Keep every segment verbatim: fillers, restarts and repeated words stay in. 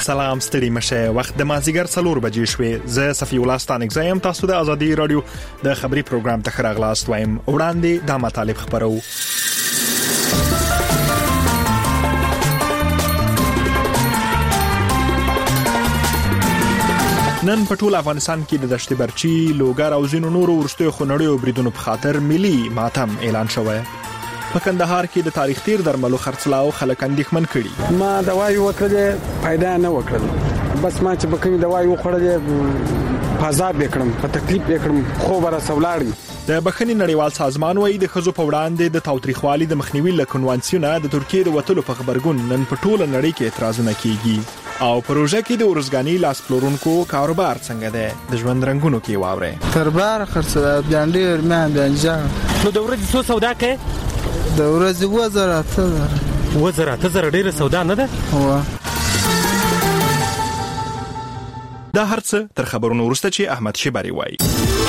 سلام ستړي مشه وخت د مازیګر څلور بجې شوې زه صفی الله ستانک زایم تاسو د ازادي رادیو د خبري پروګرام ته خراغلاست وایم وړاندې د مطالب خبرو نن په ټول افغانستان کې د دشت برچی لوګر او زینو نورو ورستیو خنړیو بریدونو په خاطر ملي ماتم اعلان شوی په کندهار کې د تاریخ تیر درملو خرڅلاو خلک اندېښمن کړي ما دوايي وکړې پیدا نه وکړل بس ما چې بکې دوايي وخوړلې فزاد وکړم په تکلیف وکړم خو بر سولاړم د بخښنې نړیوال سازمان وايي د خزو په وړاندې د تاوتریخوالي د مخنیوي له کنوانسیونه د ترکیې د وټلو په خبرګون نن په ټوله نړۍ کې اعتراضونه کیږي او پروژه کې د ورزګانی لاس پلورونکو کاروبار څنګه ده د ژوند رنگونو کې واوره تربار خرڅه بیانډي ورمان بیانځه نو د ورځې څو سودا کې د ورځې وزره ته وزره ته زره ډیره سودا نه ده هو دا هرڅه تر خبرونو ورسته چې احمد شبری وایي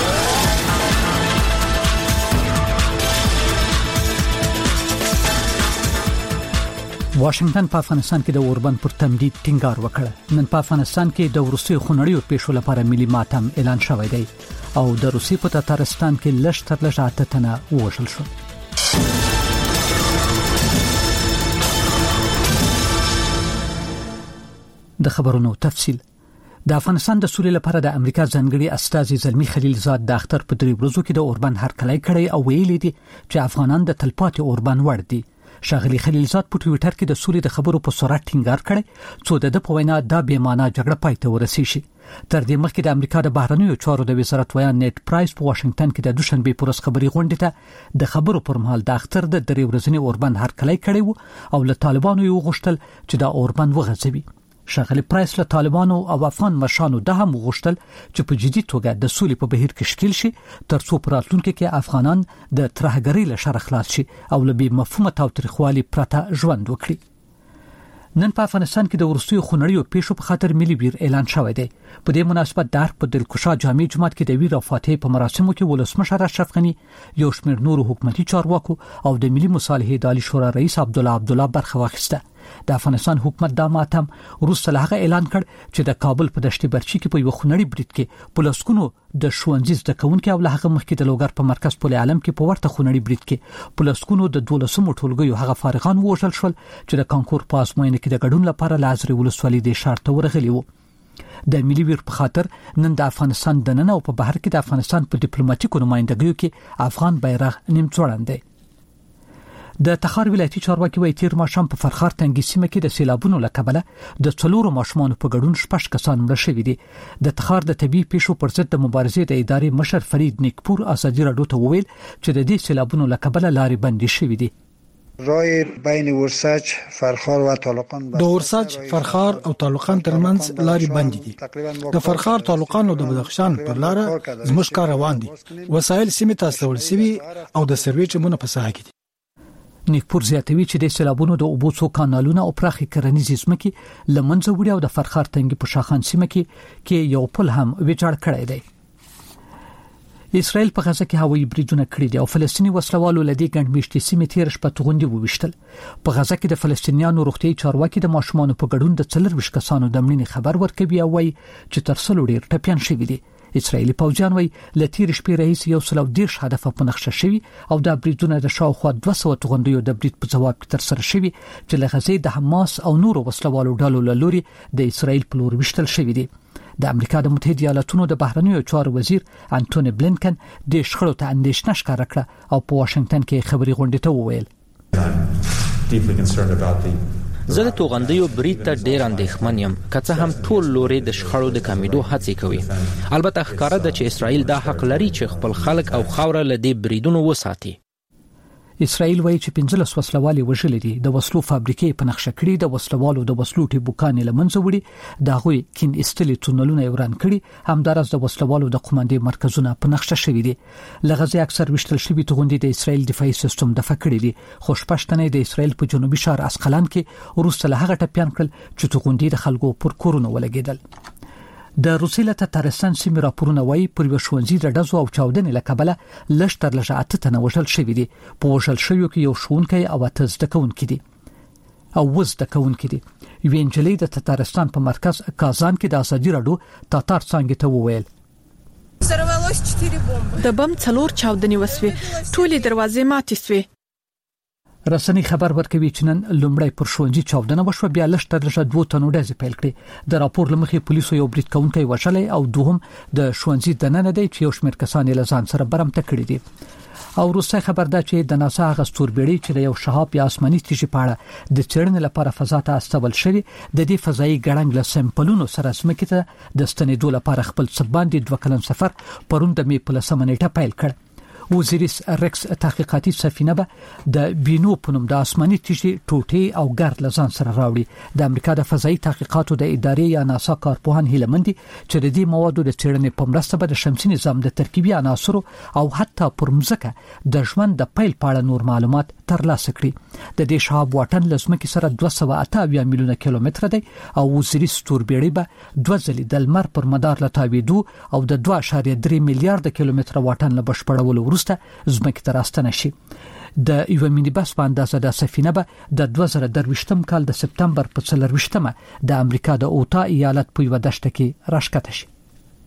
واشنگټن په افغانستان کې د اوربند پر تمدید ټینګار وکړ نن په افغانستان کې د روسي خنړیو پیښو لپاره ملي ماتم اعلان شوی دی او د روسي په تاتارستان کې لږ تر لږه اته تنه ووژل شول د خبرونو تفصیل د افغانستان د سولې لپاره د امریکا ځانګړي استازي زلمی خلیلزاد د اختر په درې ورځو کې د اوربند هرکلی کړی او ویلي دي چې افغانان د تلپاتې اوربند وړ دي شاغلی خلیلزاد په ټوئیټر کې د سولې د خبرو په سرعت ټینګار کړی څو د په وینا دا بې معنا جګړه پای ته ورسیږي شي تر دې مخکې د امریکا د بهرنیو چارو د وزارت ویان نیټ پرایس په واشنگټن کې د دوشنبه پورس خبري غونډې ته د خبرو پر مهال د اختر د درې ورځې اوربند هرکلی کړی او له طالبانو یو غوښتل چې دا اوربند وغځوي شاغلی پرایس له طالبانو او افغان مشانو د هم غوښتل چې په جدي توګه د سولې په بهیر کې شکل شي ترڅو په راتلونکي کې افغانان د ترهګرۍ له شر خلاص شي او له بې مفهومه تاوتریخوالي پرته ژوند وکړي نن په افغانستان کې د ورستیو خنړیو پیښو په خاطر ملي ویر اعلان شوی دی په دې مناسبت د په دلکشا جامع جماعت کې د ویر او فاتحه په مراسمو کې ولسمشر اشرف غنی یو شمېر نور حکومتي چارواکو او د ملي مصالحې اداري شورا رئیس عبد الله عبد الله برخه واخیسته د افغانستان حکومت دا ماتم وروسته له هغه اعلان کړ چې د کابل په دشت برچی کې په یو خنړی برید کې پولیسونو د ښوونځي زده کوونکو او له هغه مخکې د لوګر په مرکز پول عالم کې په ورته خنړی برید کې پولیسونو د دولسمو ټولګیو هغه فارغان وژل شول چې د کانکور په ازموینه کې د ګډون لپاره لازري ولسوالۍ د شرط ورغلي وو د ملي ویر په خاطر نن د افغانستان د نن او په بهر کې د افغانستان په ډیپلوماټیکو نمائندګیو کې افغان بیرغ نیم ځوړند دی د تخار ولایتي چارواکي وایي تیر ماښام په فرخار تنګي سیمه کې د سیلابونو له کبله د څلورو ماشومانو په ګډون شپږ کسان مړه شوي دي د تخار د طبي پیښو پر ضد د مبارزې د ادارې مشر فرید نیکپور ازادي راډیو ته وویل چې د دې سیلابونو له کبله لارې بندي شوې دي راه بین ورسج فرخار و طالقان د ورسج فرخار او طالقان ترمنځ لارې بندي دي د فرخار طالقان او د بدخشان پر لار زموږ کار روان دي وسایل سیمه ته استول شوي او د سروي چمونه په ساحه کې نیکپور زیاتوي چې د سیلابونو د اوبو څو کانالونه او پراخي کرنیزې ځمکې لمنځه وړي او د فرخار تنګي په شاخان سیمه کې کې یو پل هم ویجاړ کړی دی اسرائیل په غزه کې هوایي بریدونه کړي دي او فلسطینی وسلوالو لدی ګڼ میشتې سیمې تیر شپه توغندي وویشتل په غزه کې د فلسطینیانو روغتي چارواکي د ماشومانو په ګډون د څلور ویشت کسانو د مړینې خبر ورکوي او وايي چې تر څلور ډیر ټپيان شوي دي اسرائیلي پوځیان وايي لتیر شپې رئیس یو سلو دیرش هدف په نقشه شوی او د بریدونو د شاوخوا دوه سوه توغندیو د برید په جواب کې تر سره شوی چې له غزې د حماس او نورو وسلوالو ډلو له لوري د اسرائیل په لور وشتل شوی دی د امریکا د متحده ایالاتونو د بهرنیو چارو وزیر انټونی بلینکن د شخړو ته اندېښنه ښکاره کړه او په واشنگټن کې خبري غونډه ته وویل زه د توغندیو برید ته ډیر اندېښمن یم که څه هم ټول لوري د شخړو د کمیدو هڅې کوي البته ښکاره ده چې اسرائیل دا حق لري چې خپل خلک او خاوره له دې بریدونو وساتي اسرائیل وایي چې پنځلس وسلوالي وژل دي د وسلو فابریکې په نقشه کړي د وسلوالو د وسلو ټیبوکان لمنځه وړي د غوي کین استلي تونلونه وران کړي همدارس د وسلوالو د قوماندې مرکزونه په نقشه شوي دي لغزي اکثر وشتل شوي توغندي د اسرائیل دفاعي سیستم د فکړي دي خوشپښتنه د اسرائیل په جنوبي شهر اسقلان کې ورسته له هغه ټپيان کړل چې توغندي د خلکو پر کورونو ولګیدل د روسي له تتارستان سیمې راپورونه وايي پر وښونځي د ډزو او چاودنې له کبله لږ تر لږه اته تنه وژل شوي دي په وژل شویو کې یو ښوونکی او اته زده کوونکي دي او وزد کوونکې دي. یوې نجلۍ د تتارستان په مرکز کازان کې د ازادي راډیو تاتار څنګه ته وویل د بم څلور چاودنې وسوي، ټولې دروازې ماتې سوې. رسنۍ خبر ورکوي چې نن لومړی پر ښوونځي چاودنه وشوه، بیا لږ تر لږه دوه تنو ډزې پیل کړې. د راپور له مخې پولیسو یو برید کوونکی وژلی او دوهم د ښوونځي دننه دی چې یو شمېر کسان یې له ځان سره برمته کړي دي. او روسي خبر ده چې د ناسا هغه ستوربېړۍ چې د یو شهاب یا آسماني تیږې په اړه د څېړنې لپاره فضا ته استول شوی، د دې فضایي ګړنګ له سمپلونو سره ځمکې ته د ستنېدو لپاره خپل څه باندې دوه کلن سفر پرون د مې په لسمه نیټه پیل کړ. وزیریس رکس تحقیقاتي سفینه به د بینو په نوم د آسماني تیږې ټوټې او ګرد له ځان سره راوړي. د امریکا د فضایي تحقیقاتو د ادارې یا ناسا کارپوهان هیله مند دي چې د دې موادو د څېړنې په مرسته به د شمسي نظام د ترکیبي عناصرو او حتی پر مځکه د ژوند د پیل په اړه نور معلومات ترلاسه کړي. د دې شهاب واټن له ځمکې سره دوه سوه اته اویا میلیونه کیلومتره دی او وزیریس ستوربېړۍ به دوه ځلې د لمر پر مدار له تاوېدو او د دوه اعشاریه درې میلیارده کیلومتره واټن له بشپړولو وروسته زمکه ته راستنه شي. د یو مینی بس په اندازه د سفینه به د دوه زره درویشتم کال د سپتمبر په څلرویشتمه د امریکا د اوتا ایالت په یو دشت کې راښکته شي.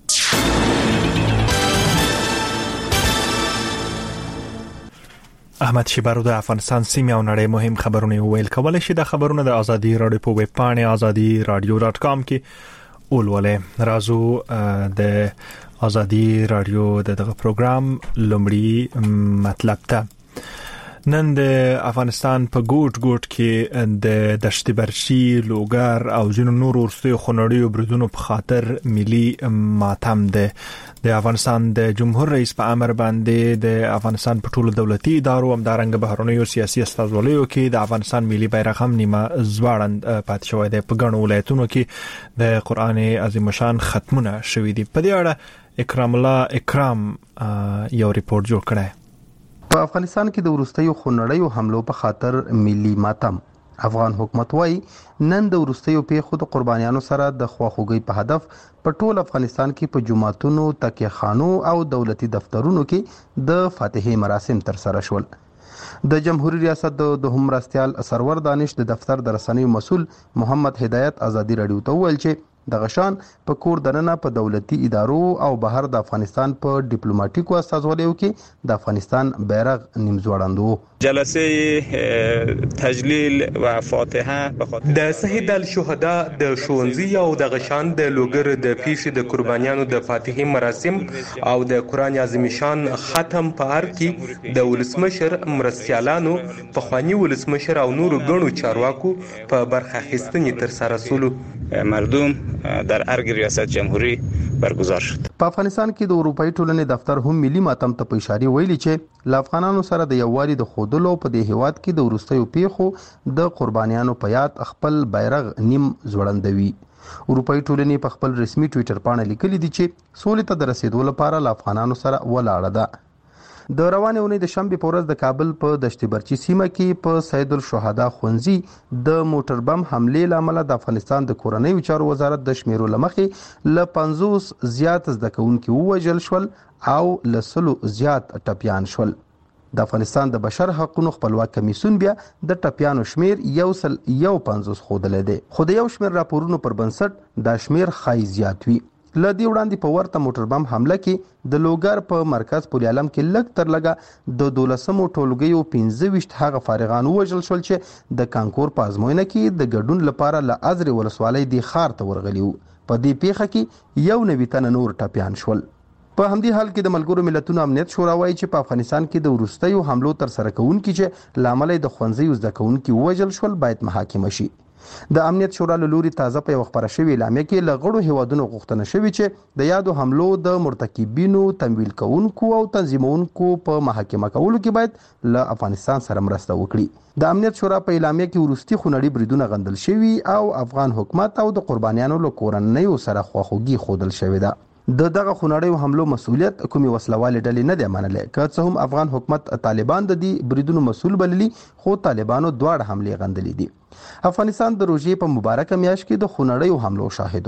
احمد شیبارو د افغانستان سیمه او نړۍ مهم خبرونه ویل. کولای شي د خبرونه د ازادي راډیو په ویب پاڼه ازادي راډیو ډاټ کام کې اولوله. رازو د ازادي راډیو دغه پروګرام لومړی مطلب ته نن د افغانستان په ګوټ ګوټ کې د دشت برشي، لوګر او جنو نور ورستي خنړیو بریدونو په خاطر ملي ماتم ده. د افغانستان د جمهور رئیس په امر باندې د افغانستان په ټولو دولتي ادارو هم دارنګ بهرنیو سیاسي استازولیو کې د افغانستان ملي بیرغ هم نیمه ځوړند پاتې شوی دی. په ګڼو ولایتونو کې د قرآن عظیم شان ختمونه شوي دي. په دې اړه اکرام الله اکرام یو ریپورت جوړ کړی. په افغانستان کې د ورستیو خنړیو حملو په خاطر ملي ماتم. افغان حکومت وايي نن د ورستیو پیښو د قربانیانو سره د خواخوږي په هدف په ټول افغانستان کې په جماعتونو، تکیه خانو او دولتي دفترونو کې د فاتحې مراسم تر سره شول. د جمهوریت ریاست د دوهم مرستیال سرور دانش د دفتر د رسنیو مسؤل محمد هدایت ازادي راډیو ته وویل چې د غشان په کور دننه په دولتي ادارو او بهر د افغانستان په ډیپلوماټیکو استازولیو کې د افغانستان بیرغ نیم ځوړند وو. جلسه تجلیل و فاتحه د شهید الشهدا د ښوونځي او د غشان د لوګر د پیښې د قربانیانو د فاتحې مراسم او د قرآن عظیم شان ختم په اړه کې د ولسمشر مرستیالانو، پخوانی ولسمشر او نورو ګڼو چارواکو په برخه اخیستنې تر سره سولو. مردم در ارگ ریاست جمهوری برگزار شد. په افغانستان کې د اروپאי ټولنې دفتر هم ملي ماتم ته په اشاره ویلي چې ل افغانانو سره د یووالي د خودلو په دې هیواد کې د ورستیو پیښو د قربانیانو په یاد خپل بیرغ نیم ځوړندوي. اروپאי ټولنې په خپل رسمي ټوئیټر باندې لیکلي دي چې سولې ته د رسیدو لپاره ل افغانانو سره ولاړه ده. د روانې اونۍ د شنبې په ورځ د کابل په دشت برچي سیمه کې په سید الشهدا ښوونځي د موټر بم حملې له امله د افغانستان د کورنیو چارو وزارت د شمیرو له مخې له پنځوس زیات زده کوونکي ووژل شول او له سلو زیات ټپیان شول. د افغانستان د بشر حقوقو خپلواک کمیسیون بیا د ټپیانو شمیر یو سل یو پنځوس ښودلی دی، خو د یو شمیر راپورونو پر بنسټ دا شمیر ښایي زیات وي. له دې وړاندې په ورته موټر بم حمله کې د لوګر په مرکز پل علم کې لږ تر لږه د دولسمو ټولګیو پنځه ویشت هغه فارغان ووژل شول چې د کانکور په ازموینه کې د ګډون لپاره له ازرې ولسوالۍ دې ښار ته ورغلي وو. په دې پیښه کې یو نوي تنه نور ټپیان شول. په همدې حال کې د ملګرو ملتونو امنیت شورا وایي چې په افغانستان کې د وروستیو حملو تر سره کوونکي چې له امله د ښوونځیو زده کوونکي ووژل شول باید محاکمه شي. د امنیت شورا له لوري تازه په یو خبره شوې اعلامیه کې له غړو هیوادونو غوښتنه شوې چې د یادو حملو د مرتکبینو، تمویل کوونکو او تنظیمونکو په محاکمه کولو کې باید له افغانستان سره مرسته وکړي. د امنیت شورا په اعلامیه کې وروستي خونړي بریدونه غندل شوي او افغان حکومت او د قربانیانو له کورنیو سره خواخوږي ښودل شوې ده. د دغه خونړیو حملو مسؤلیت کومې وسلوالې ډلې نه دی منلی، که څه هم افغان حکومت طالبان د دې بریدونو مسؤل بللي، خو طالبانو دواړه حملې غندلې دي. افغانستان د روژې په مبارکه میاشت کې د خونړیو حملو شاهد و.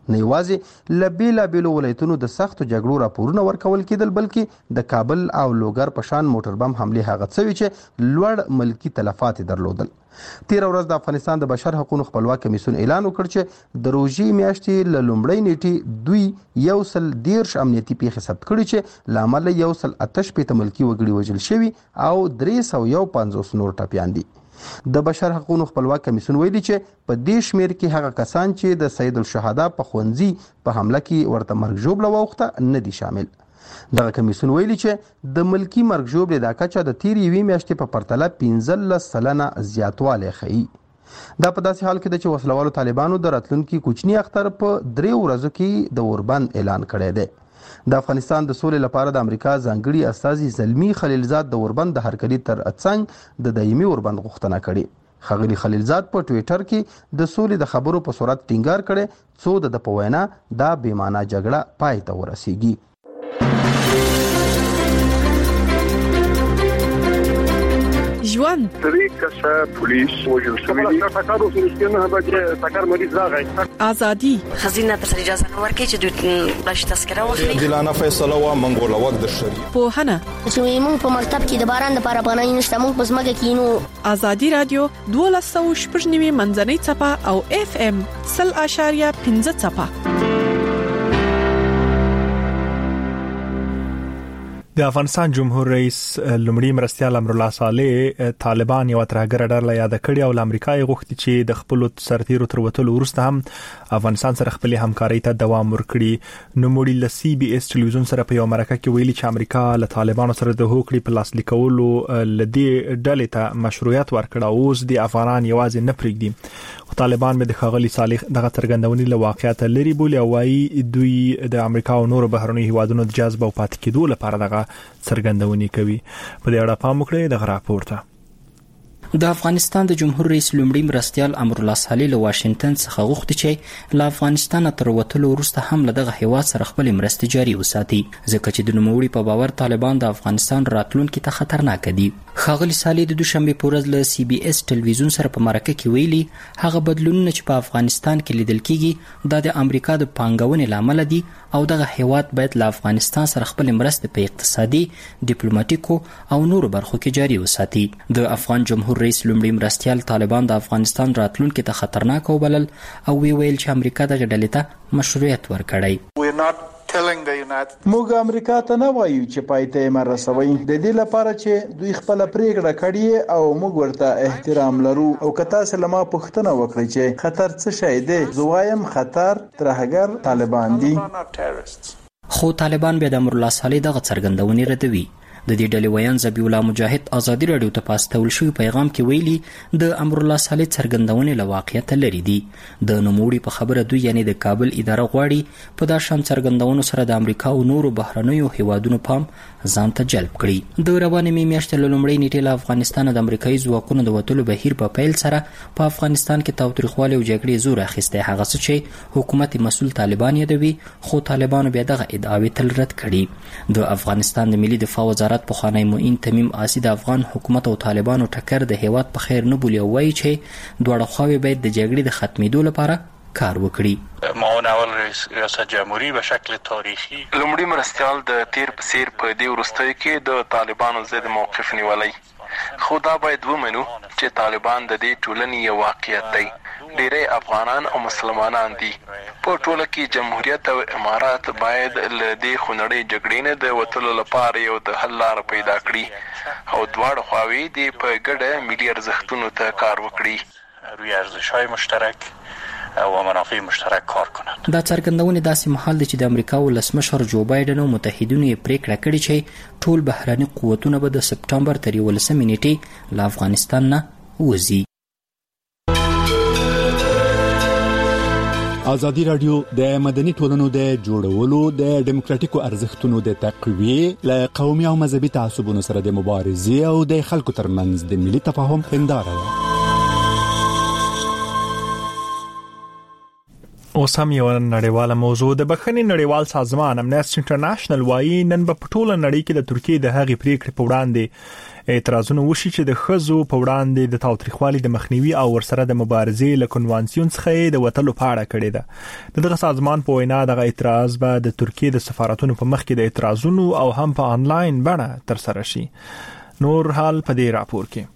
نه یوازې له بیلابیلو ولایتونو د سختو جګړو راپورونه ورکول کېدل بلکې د کابل او لوګر په شان موټر بم حملې هغه څه وي چې لوړ ملکی تلفات درلودل. تیر ورځ د افغانستان د بشر حقوقو خپلواک کمیسیون اعلان وکړ چې د روژې میاشتې له لومړۍ نیټې دوی یو سل دیرش امنیتي پیښې ثبت کړي چې له امله یو سل اته شپېته ملکي وګړي وژل شوي او درې سوه یو پنځوس نور ټپیان دي. د بشر حقوقو خپلواک کمیسیون ویلي چې په دې شمیر کې هغه کسان چې د سید الشهدا په ښوونځي په حمله کې ورته مرګ ژوبله واوښته نه دي شامل. دغه کمیسیون ویلي چې د ملکی مرګ ژوبلې دا کچه د تیر یوې میاشتې په پرتله پنځلس سلنه زیاتوالی ښیي. دا په داسې حال کې ده چې وسلوالو طالبانو د راتلونکي کوچني اختر په درې ورځو کې د اوربند اعلان کړی دی. د افغانستان د سولې لپاره د امریکا ځانګړي استازي زلمی خلیلزاد د اوربند د هرکلي تر څنګ د دایمي اوربند غوښتنه کړې. ښاغلي خلیلزاد په ټویټر کې د سولې د خبرو په صورت ټینګار کړی څو د په وینا دا بې معنا جګړه پای ته ورسیږي. ژوند درې کسه پولیس وژل شوي دي. ټکر وسو نه به چې ټکر مریض راغی. ازادي خزینه تر اجازه نه ورکړي چې دوی بش تذکره واخلي. دلانه فیصله وا منګول وخت د شری. په هنه چې موږ په مکتب کې د باران لپاره پناه نشته موږ په سمګه کې نو. ازادي رادیو دولس سوه شپږ نوي منځنۍ څپه او اف ام سل اشاریه پنځه څپه. د افغانستان جمهور رئیس لومړي مرستیال امرالله صالح طالبان یو ترهګر ډله یاد کړی او امریکا یې غوښتي چې د خپل سرتیرو تر وتلو وروسته هم افغانستان سره خپل همکاري ته دوام ورکړي. نو موږ له سی بي اس ټلویزیون سره په یو مرکه کې ویلي چې امریکا له طالبانو سره د هوکړې په لاسلیک کولو لدی ډلې ته مشروعیت ورکړ او اوس د افغان یوازې نه پرېږدي. طالبان به د خغلی صالح دغه څرګندونې له واقعیت لري بولی او وايي دوی د امریکا او نورو بهرنیو هیوادونو د جذب او پاتې کېدو لپاره دغه څرګندونې کوي. په دې اړه پام وکړئ د راپور ته. د افغانستان د جمهور رئیس لومړي مرستیال امرالله صالح له واشنگټن څخه غوښتي چې له افغانستان تر وتلو وروسته هم له دغه هیواد سره خپل مرستې جاري وساتي ځکه چې د نوموړي په باور طالبان د افغانستان راتلونکي ته خطرناک دي. ښاغلي صالح د دوشنبه په ورځ له سی بي اس ټلویزیون سره په مرکه کې ویلي هغه بدلونونه چې په افغانستان کې لیدل کیږي دا د امریکا د پانګونې لامل دي او دغه هیواد باید له افغانستان سره خپل مرستې په اقتصادي، ډیپلوماټیکو او نورو برخو کې جاري وساتي. د افغان جمهور رئیس لومړي مرستیال طالبان د افغانستان راتلونکي ته خطرناک وبلل او وی ویل چې امریکا د ډلې ته مشروعیت ورکړی. موږ امریکا ته نه وایو چې پایته یې مرسوي د دې لپاره چې دوی خپل پریکړه کړي او موږ ورته احترام لرو او کتا سلمہ پښتنه وکړي چې خطر څه شي دی. زوایم خطر ترهګر طالبان دي. خو طالبان به د امرالله صالح دغه څرګندونې ردوي. د دې ډلې ویان ذبیح الله مجاهد ازادي رادیو ته پاستول شوی پیغام کې ویلي د امرالله صالح څرګندونې له واقعیت لري دي. د نوموړي په خبره دوی یعنی د کابل اداره غواړي په دا شان څرګندونو سره د امریکا او نورو بهرنیو هیوادونو پام ځان ته جلب کړي. د روانې می میاشتې له لومړۍ نیټې له افغانستان د امریکایي ځواکونو د وتلو بهیر په پیل سره په افغانستان کې تاوتریخوالی او جګړې زور اخیستی هغه څه چې حکومت مسؤل طالبان یادوي خو طالبانو بیا دغه ادعاوې تل رد کړي. د افغانستان د ملي دفاع وزارت پخوانی معین تمیم آسی د افغان حکومت او طالبانو ټکر د هیواد په خیر نه بولي او وایي چې دواړه خواوې باید د جګړې د ختمېدو لپاره کار وکړي. معاون اول ریاست جمهوریت به شکل تاریخي لومړي مرستیال د تیر په څیر په دې وروستیو کې د طالبانو ضد موقف نیولی خو دا باید ومنو چې طالبان د دې ټولنې یو واقعیت دی. ډیری افغانان او مسلمانان دي. په ټوله کې جمهوریت او امارات باید له دې خونړۍ جګړې نه د وتلو لپاره یو د حل لاره پیدا کړي او دواړه خواوې دې په ګډه ملي ارزښتونو ته کار وکړي روی ارزش‌های مشترک او منافع مشترک کار کنند. دا څرګندونې داسې مهال دی چې د امریکا ولسمشر جو بایدن او متحدینو یې پریکړه کړې چې ټول بهرني قوتونه به د سپټمبر تر یولسمې نیټې له افغانستان نه وځي. ازادي رادیو د مدني ټولنو د جوړولو د ډیموکراتیکو ارزښتونو د تقویې له قومي او مذهبي تعصبونو سره د مبارزې او د خلکو ترمنځ د ملي تفاهم هنداره ده. اوس هم یو نړیواله موضوع د بخښنې نړیوال سازمان امنیسټي انټرنیشنل وايي نن په ټوله نړۍ کې د ترکیې د هغې پریکړې په وړاندې اعتراضونه وشي چې د ښځو په وړاندې د تاوتریخوالي د مخنیوي او ورسره د مبارزې له کنوانسیون څخه د وتلو په اړه کړې ده. دغه سازمان په وینا دغه اعتراض به د ترکیې د سفارتونو په مخ کې د اعتراضونو او هم په انلاین بڼه ترسره شي. نور حال په دې راپور کې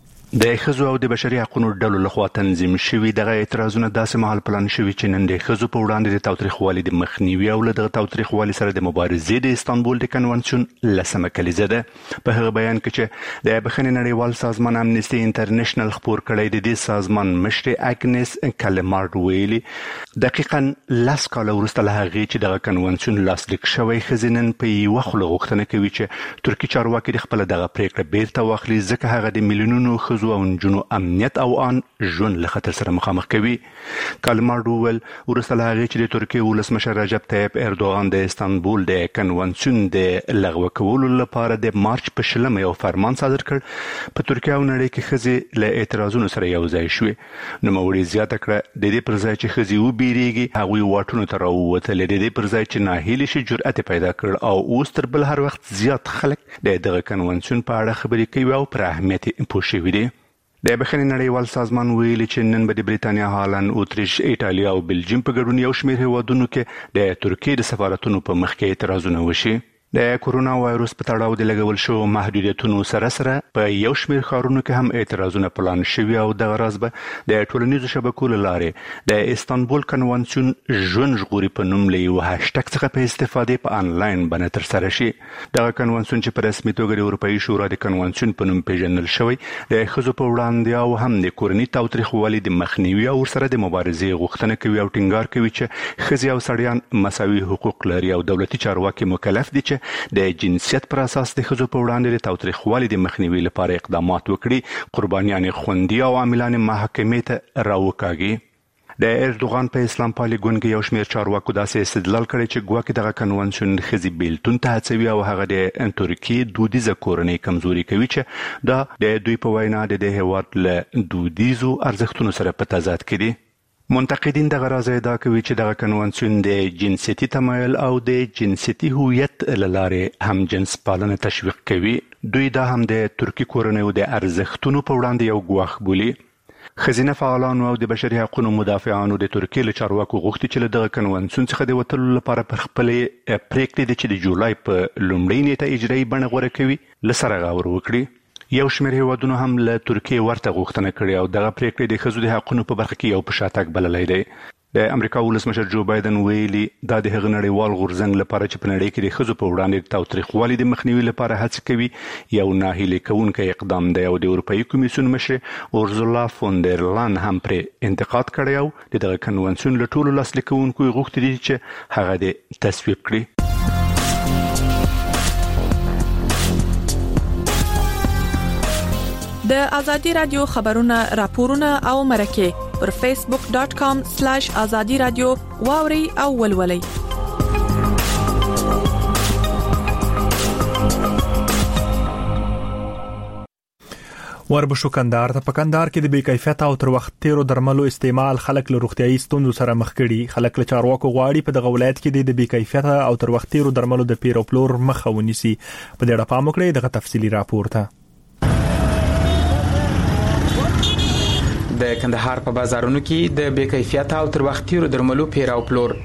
د ښځو او د بشري حقوقو ډلو لخوا تنظیم شوي دغه اعتراضونه داسې مهال پلان شوي چې نن د ښځو په وړاندې د تاوتریخوالي د مخنیوي او له دغه تاوتریخوالي سره د مبارزې د استانبول د کنونسیون لسمه کلیزه ده. په هغه بیان کې چې د بخښنې نړیوال سازمان امنیسټي انټرنیشنل خپور کړی د دې سازمان مشر اګنس کلمارډ ویلي دقیقاً لس کاله وروسته له هغې چې دغه کنونسیون لاسلیک شوی ښځې نن په یوه خوله غوښتنه کوي چې ترکي چارواکي د خپله دغه پریکړه بیرته واخلي ځکه هغه د میلیونونو ښځو او نجونو امنیت او ان ژوند له خطر سره مخامخ کوي. کلمارډ وویل وروسته له هغې چې د ترکیې ولسمشر رجب طیب اردوغان د استانبول د کنونسیون د لغوه کولو لپاره د مارچ په شلمه یو فرمان صادر کړ په ترکیه او نړۍ کې ښځې له اعتراضونو سره یو ځای شوې. نوموړي زیاته کړه د دې پر ځای چې ښځې وبېرېږي هغوی واټونو ته راووتلې، د دې پر ځای چې ناهیلې شي جرأت یې پیدا کړ او اوس تر بل هر وخت زیات خلک د دغه کنونسیون په اړه خبرې کوي او پر اهمیت یې پوه شوي دي. د بخښنې نړیوال سازمان ویلي چې نن به د بریتانیا، هالند، اتریش، ایټالیا او بلجیم په ګډون یو شمېر هیوادونو کې د ترکیې د سفارتونو په مخ کې اعتراضونه وشي. د کورونا وایروس په تړاو د لګول شو محدودیتونو سره سره په یو شمېر ښارونو کې هم اعتراضونه پلان شوي او دغه راز به د ټولنیزو شبکو له لارې د استانبول کنونسیون ژوند ژغوري په نوم له یو هاشټګ څخه په استفادې په انلاین بڼه ترسره شي. دغه کنونسیون چې په رسمي توګه د اروپایي شورا د کنونسیون په نوم پیژندل شوی د ښځو په وړاندې او هم د کورني تاوتریخوالي د مخنیوي او ورسره د مبارزې غوښتنه کوي او ټینګار کوي چې ښځې او سړیان مساوي حقوق لري او دولتي چارواکي مکلف دي چې د جنسیت پر اساس د ښځو په وړاندې د تاوتریخوالي د مخنیوي لپاره اقدامات وکړي، قربانیان خوندي او عاملان محاکمې ته راوکاږي. د اردوغان په اسلام پالي ګوند کې یو شمېر چارواکو داسې استدلال کړی چې ګواکې دغه کنونسیون ښځې بیلتون ته هڅوي او هغه د ترکیې دودیزه کورنۍ کمزوري کوي چې دا د دوی په وینا د دې هېواد له دودیزو ارزښتونو سره په تضاد کې دي. منتقدین دغه راز ادعا کوي چې دغه کنونسیون د جنسیتي تمایل او د جنسیتي هویت له لارې هم جنس پالنه تشویق کوي. دوی دا هم د ترکي کورنیو د ارزښتونو په وړاندې یو ګواښ بولي. ښځینه فعالانو او د بشري حقوقو مدافعانو د ترکیې له چارواکو غوښتي چې له دغه کنونسیون څخه د وتلو لپاره پر خپلې پریکړې چې د جولای په لومړۍ نیټه اجرایي بڼه غوره کوي له سره غور وکړي. یو شمېر هیوادونو هم له ترکیې ورته غوښتنه کړې او دغه پریکړې د ښځو د حقونو په برخه کې یو په شاتګ بللی دی. د امریکا ولسمشر جو بایدن ویلي دا د هغه نړیوال غورځنګ لپاره چې په نړۍ کې د ښځو په وړاندې د تاوتریخوالي د مخنیوي لپاره هڅې کوي یو ناهیلې کوونکی اقدام دی او د اروپایي کمیسیون مشر اورزولا فون در لاین هم پرې انتقاد کړی او د دغه کنونسیون له ټولو لاسلیک کوونکو یې غوښتي دي چې هغه دې تصویب کړي. د ازادي رادیو خبرونه راپورونه او مرکه پر فیسبوک ډاٹ کام سلیش ازادي رادیو واوري او ولولي. وربشو کندهار ته په کندهار کې د بې کیفیت او تر وخت تیرو درملو استعمال خلک له روغتيایي ستونزو سره مخ کړي. خلک له چارواکو غواړي په دغه ولایت کې د بې کیفیت او تر وخت تیرو درملو د پیر او پلور مخه ونیسي. په دې اړه پام وکړئ دغه تفصيلي راپور ته. د کندهار په بازارونو کې د بې کیفیت او تر وخت تیرو درملو پیر او پلور.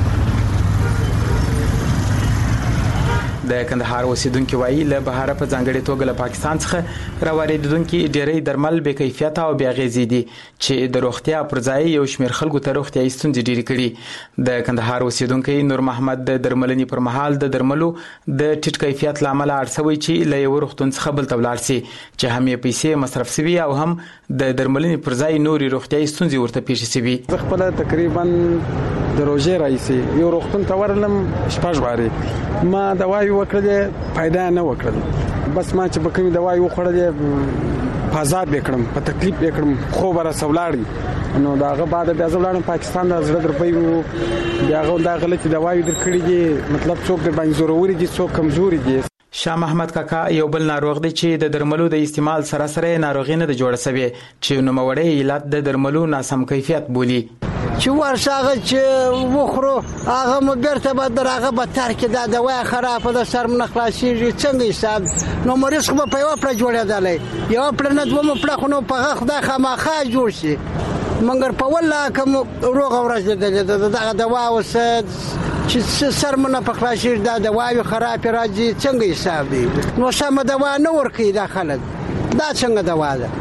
د کندهار اوسیدونکو وایي له بهر په ځانګړي توګه له پاکستان څخه راوړېدونکو ډېری درمل بې کیفیت او بې اغېزې دي چې د روغتیا پر ځای یو شمېر خلکو ته روغتیایي ستونزې ډېرې کړي. د کندهار اوسیدونکو نور محمد د درملنې پر مهال د درملو د ټیټ کیفیت لامل ارسوي چې له یو روغتون څخه بل ته ولاړ شي چې هم یې پیسې مصرف شوي او هم د درملنې پر ځای نوري روغتیایي ستونزې ورته پیښ شوي. خپل تقریبا د روزې راځي یو روغتون ته ورلم شپږ واره ما دوايي وکړه فائدہ نه وکړل بس ما چې بکوي دوايي وخوړل فازات وکړم په تکلیف وکړم خو برا سولاړي نو داغه بعد بیا ځوړم پاکستان د زړه درپي بیاغه دا غلطي دوايي درکړي دي مطلب څوک د باندې زوروري دي څوک کمزوري دي. شاه محمد کاکا یو بل ناروغ دی چې د درملو د استعمال سره سره ناروغي نه د جوړه سوي چې نو موړې علت د درملو ناسم کیفیت بولی. چې ورشاغه چې وخورو هغه مو بیرته به در هغه به تر کې دا دوا خرابه ده سر مو نه خلاصېږي څنګه حساب نو مریض خو به په یوه پړه جوړېدلی یوه پړه نه دومه پړه خو نو په هغه خدای خامخا جوړ شي مګر په والله کوم روغه ورځ ده دغه دوا اوس چې سر مو نه په خلاصېږي دا دواوې خرابې راځي څنګه حساب دی نو سمه دوا نه ورکوي دا خلک دا څنګه دوا ده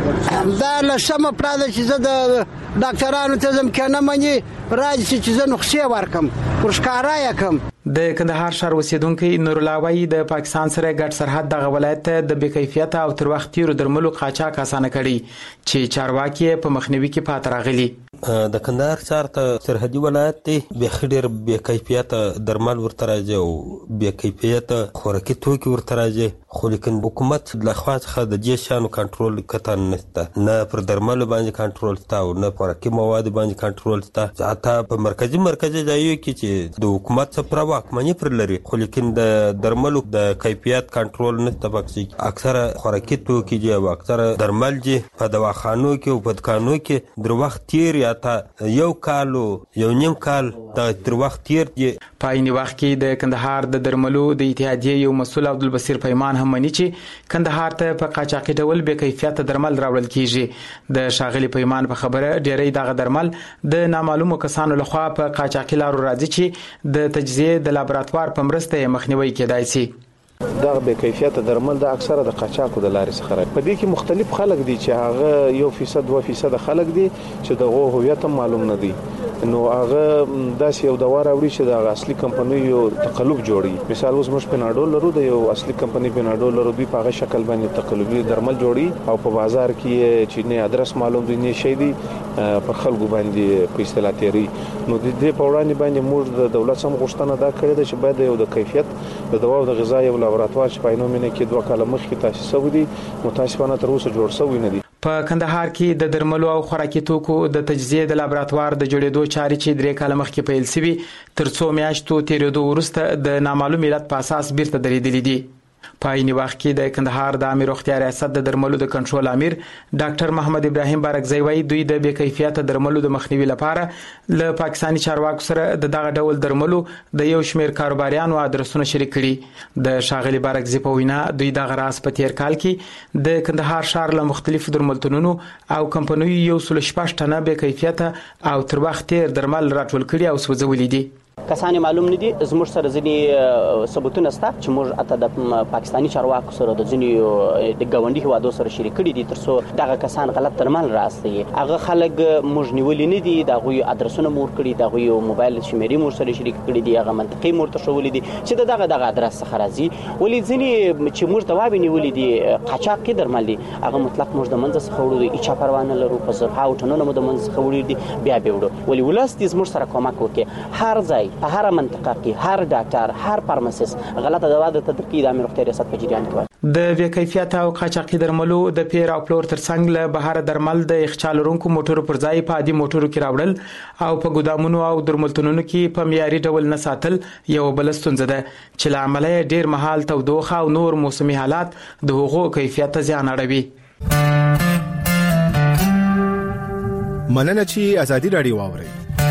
دا له سمه پړه ده چې زه د ډاکټرانو ته ځم که نه مني راځي چې زه نسخې ورکړم ورښکاره یې کړم. د کندهار ښار اوسیدونکی نورالله وایي د پاکستان سره ګډ سرحد دغه ولایت ته د بې کیفیته او تر وخت تیرو درملو قاچاق اسانه کړي چې چارواکي په مخنیوي کې پاتې راغلي. د کندهار ښار ته سرحدي ولایت دی بیخي ډېر بې کیفیته درمل ورته راځي او بې کیفیته خوراکي توکي ورته راځي خو لیکن حکومت لخوا څخه د دې شیانو کنټرول کته نشته نه پر درملو باندې کنټرول شته او نه خوراکي موادو باندې کنټرول شته حتی په مرکزي مرکزي ځایونو کې چې د حکومت څخه پر واکمني پر لري خو لیکن د درملو د کیفیت کنټرول نشته پکې اکثره خوراکي توکي دي او اکثره درمل دي په دواخانو کې او په دکانو کې در وخت تیر یا تا یو کال یو نیم کال د تر وخت تیر دي. په عین وخت کې د کندهار د درملو د اتحادیې یو مسؤل عبدالبصیر پیمان هم مني چې کندهار ته په قاچاقي ډول بې کیفیته درمل راوړل کیږي. د ښاغلي پیمان په خبره ډېری دغه درمل د نامعلومو کسانو لخوا په قاچاقي لارو راځي چې د تجزیې د لابراتوار په مرسته یې مخنیوي کېدای شي. دغه بې کیفیته درمل د اکثره د قاچاقو د لارې څخه راځي. په دې کې مختلف خلک دي چې هغه یو فیصد دوه فیصد خلک دي چې دغه هویت معلوم نه دي نو هغه داسې یو دوا راوړي چې د اصلي کمپنۍ یو تقلب جوړي. مثال اوس موږ پیناډول لرو د یو اصلي کمپنۍ پیناډول لرو دوی په هغه شکل باندې تقلبي درمل جوړي او په بازار کې چې نه ادرس معلوم دي نه شي دي پر خلکو باندې په اصطلاح تیری نو د دې په وړاندې باندې موږ د دولت سم غوښتنه دا کړې ده چې باید یو د کیفیت د دوا او د غذا یو لابراتوار چې په نومینه کې دوه کاله مخکې تاسیس شوی دی متاسفانه تر اوسه جوړ شوی نه دی. په کندهار کې د درملو او خوراکي توکو د تجزیې د لابراتوار د جوړېدو چارې چې درې کاله مخکې پیل شوې تر څو میاشتو تیرېدو وروسته د نامعلوم علت په اساس بیرته درېدلې دي. په عین وخت کې د کندهار د امیر روغتیا ریاست د درملو د کنټرول امیر ډاکټر محمد ابراهیم بارکزی وایي دوی د بې کیفیته درملو د مخنیوي لپاره له پاکستاني چارواکو سره د دغه ډول درملو د یو شمېر کاروباریانو ادرسونه شریک کړي. د ښاغلي بارکزی په وینا دوی دغه راز په تیر کال کې د کندهار ښار له مختلفو درملتونونو او کمپنیو یو سل شپږ ټنه بې کیفیته او تر وخت تیر درمل راټول کړي او سوځولي دي. کسان معلوم نه دي زموږ سره ځینې ثبوتونه شته چې موږ اته د پاکستاني چارواکو سره د ځینې د ګاونډي هیوادو سره شریک کړي دي ترڅو دغه کسان غلط درمل راستي هغه خلک موږ نیولې نه دي دغه ادرسونه مور کړي دغه موبایل شمیرې مور سره شریک کړي دي هغه منطقي مور ته شولې دي چې دغه دغه ادرس څخه راځي ولې ځینې چې موږ دوا نیولې دي قاچاقي درمل دي هغه مطلق موږ د منځ څخه وړو دي اچا پروانه لرو په زرها او ټنونو مو د منځ څخه وړو دي بیا به وړو ولې ولست دې موږ سره کومک وکړي هر ځای په هر منطقه کې هر ډاکټر هر فارماسیست غلطه دوا د تدقیق د امیر روغتیا ریاست په جریان کې د بې کیفیته او قاچاقي درملو د پیر او پلور ترڅنګ له بهر درمل د اخچالورونکو موټرو پر ځای په عادي موټرو کې راوړل او په ګودامونو او درملتونونو کې په معیاري ډول نه ساتل یو بل ستونزه ده چې له امله ډیر مهال تودوخه او نور موسمي حالات د هغو کیفیت زیان اړوي. مننه چې ازادي رادیو واوري.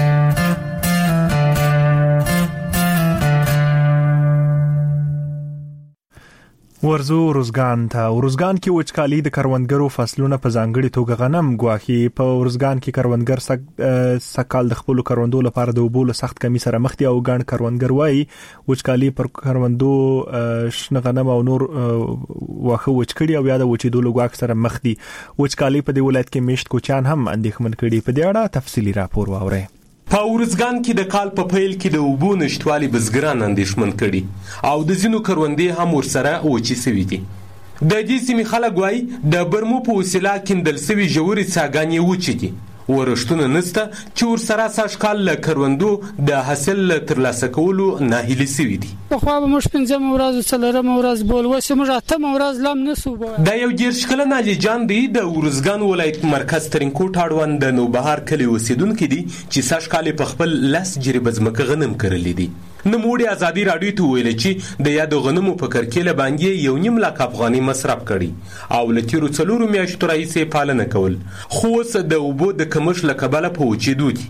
ورزو روزګان ته ورزګان کې وچکالي د کروندګرو فصلونه په ځانګړي توګه غنم غواخي په ورزګان کې کروندګر سکال د خپل کروندو لپاره د اوبو له سخت کمی سره مخ دي او ګڼ کروندګر وایي وچکالي پر کروندو شنه غنم او نور واخه وچکړي او یا د وچېدو له غواخ سره مخ دي. وچکالي په دې ولایت کې میشت کوچان هم اندېښمن کړي. په دې اړه تفصیلی راپور واورئ. په ورزګان کې د کال په پیل کې د اوبو نشټوالي بزګران اندېښمن کړي او د ځینو کروندې هم ورسره وچې سوي دي. د دې سیمې خلک وایي د برمو په وسیله کیندل سوي ژورې څاګانې وچې دي ورښتونه نسته چې ورسره سږکال له کروندو د حاصل ترلاسه کولو ناهیلي سوي دي. پخوا به موږ پنځمه ورځ څلورمه ورځ بول اوس موږ اتمه ورځ لم نسو بولی. دا یو دېرش کلن علي جان دی د ورزګان ولایت مرکز ترینکوټ اړوند د نوبهار کلي اوسیدونکي دي چې سږکال په خپل لس جریبه ځمکه غنم کرلي دي. نوموړي ازادي راډیو ته ویل چې د یادو غنمو په کرکیله باندې یو نیم لک افغاني مصرف کړي او له تیرو څلورو میاشتو راهیسې پالنه کول خو اوس د اوبو د کمښت له کبله په وچېدو دي.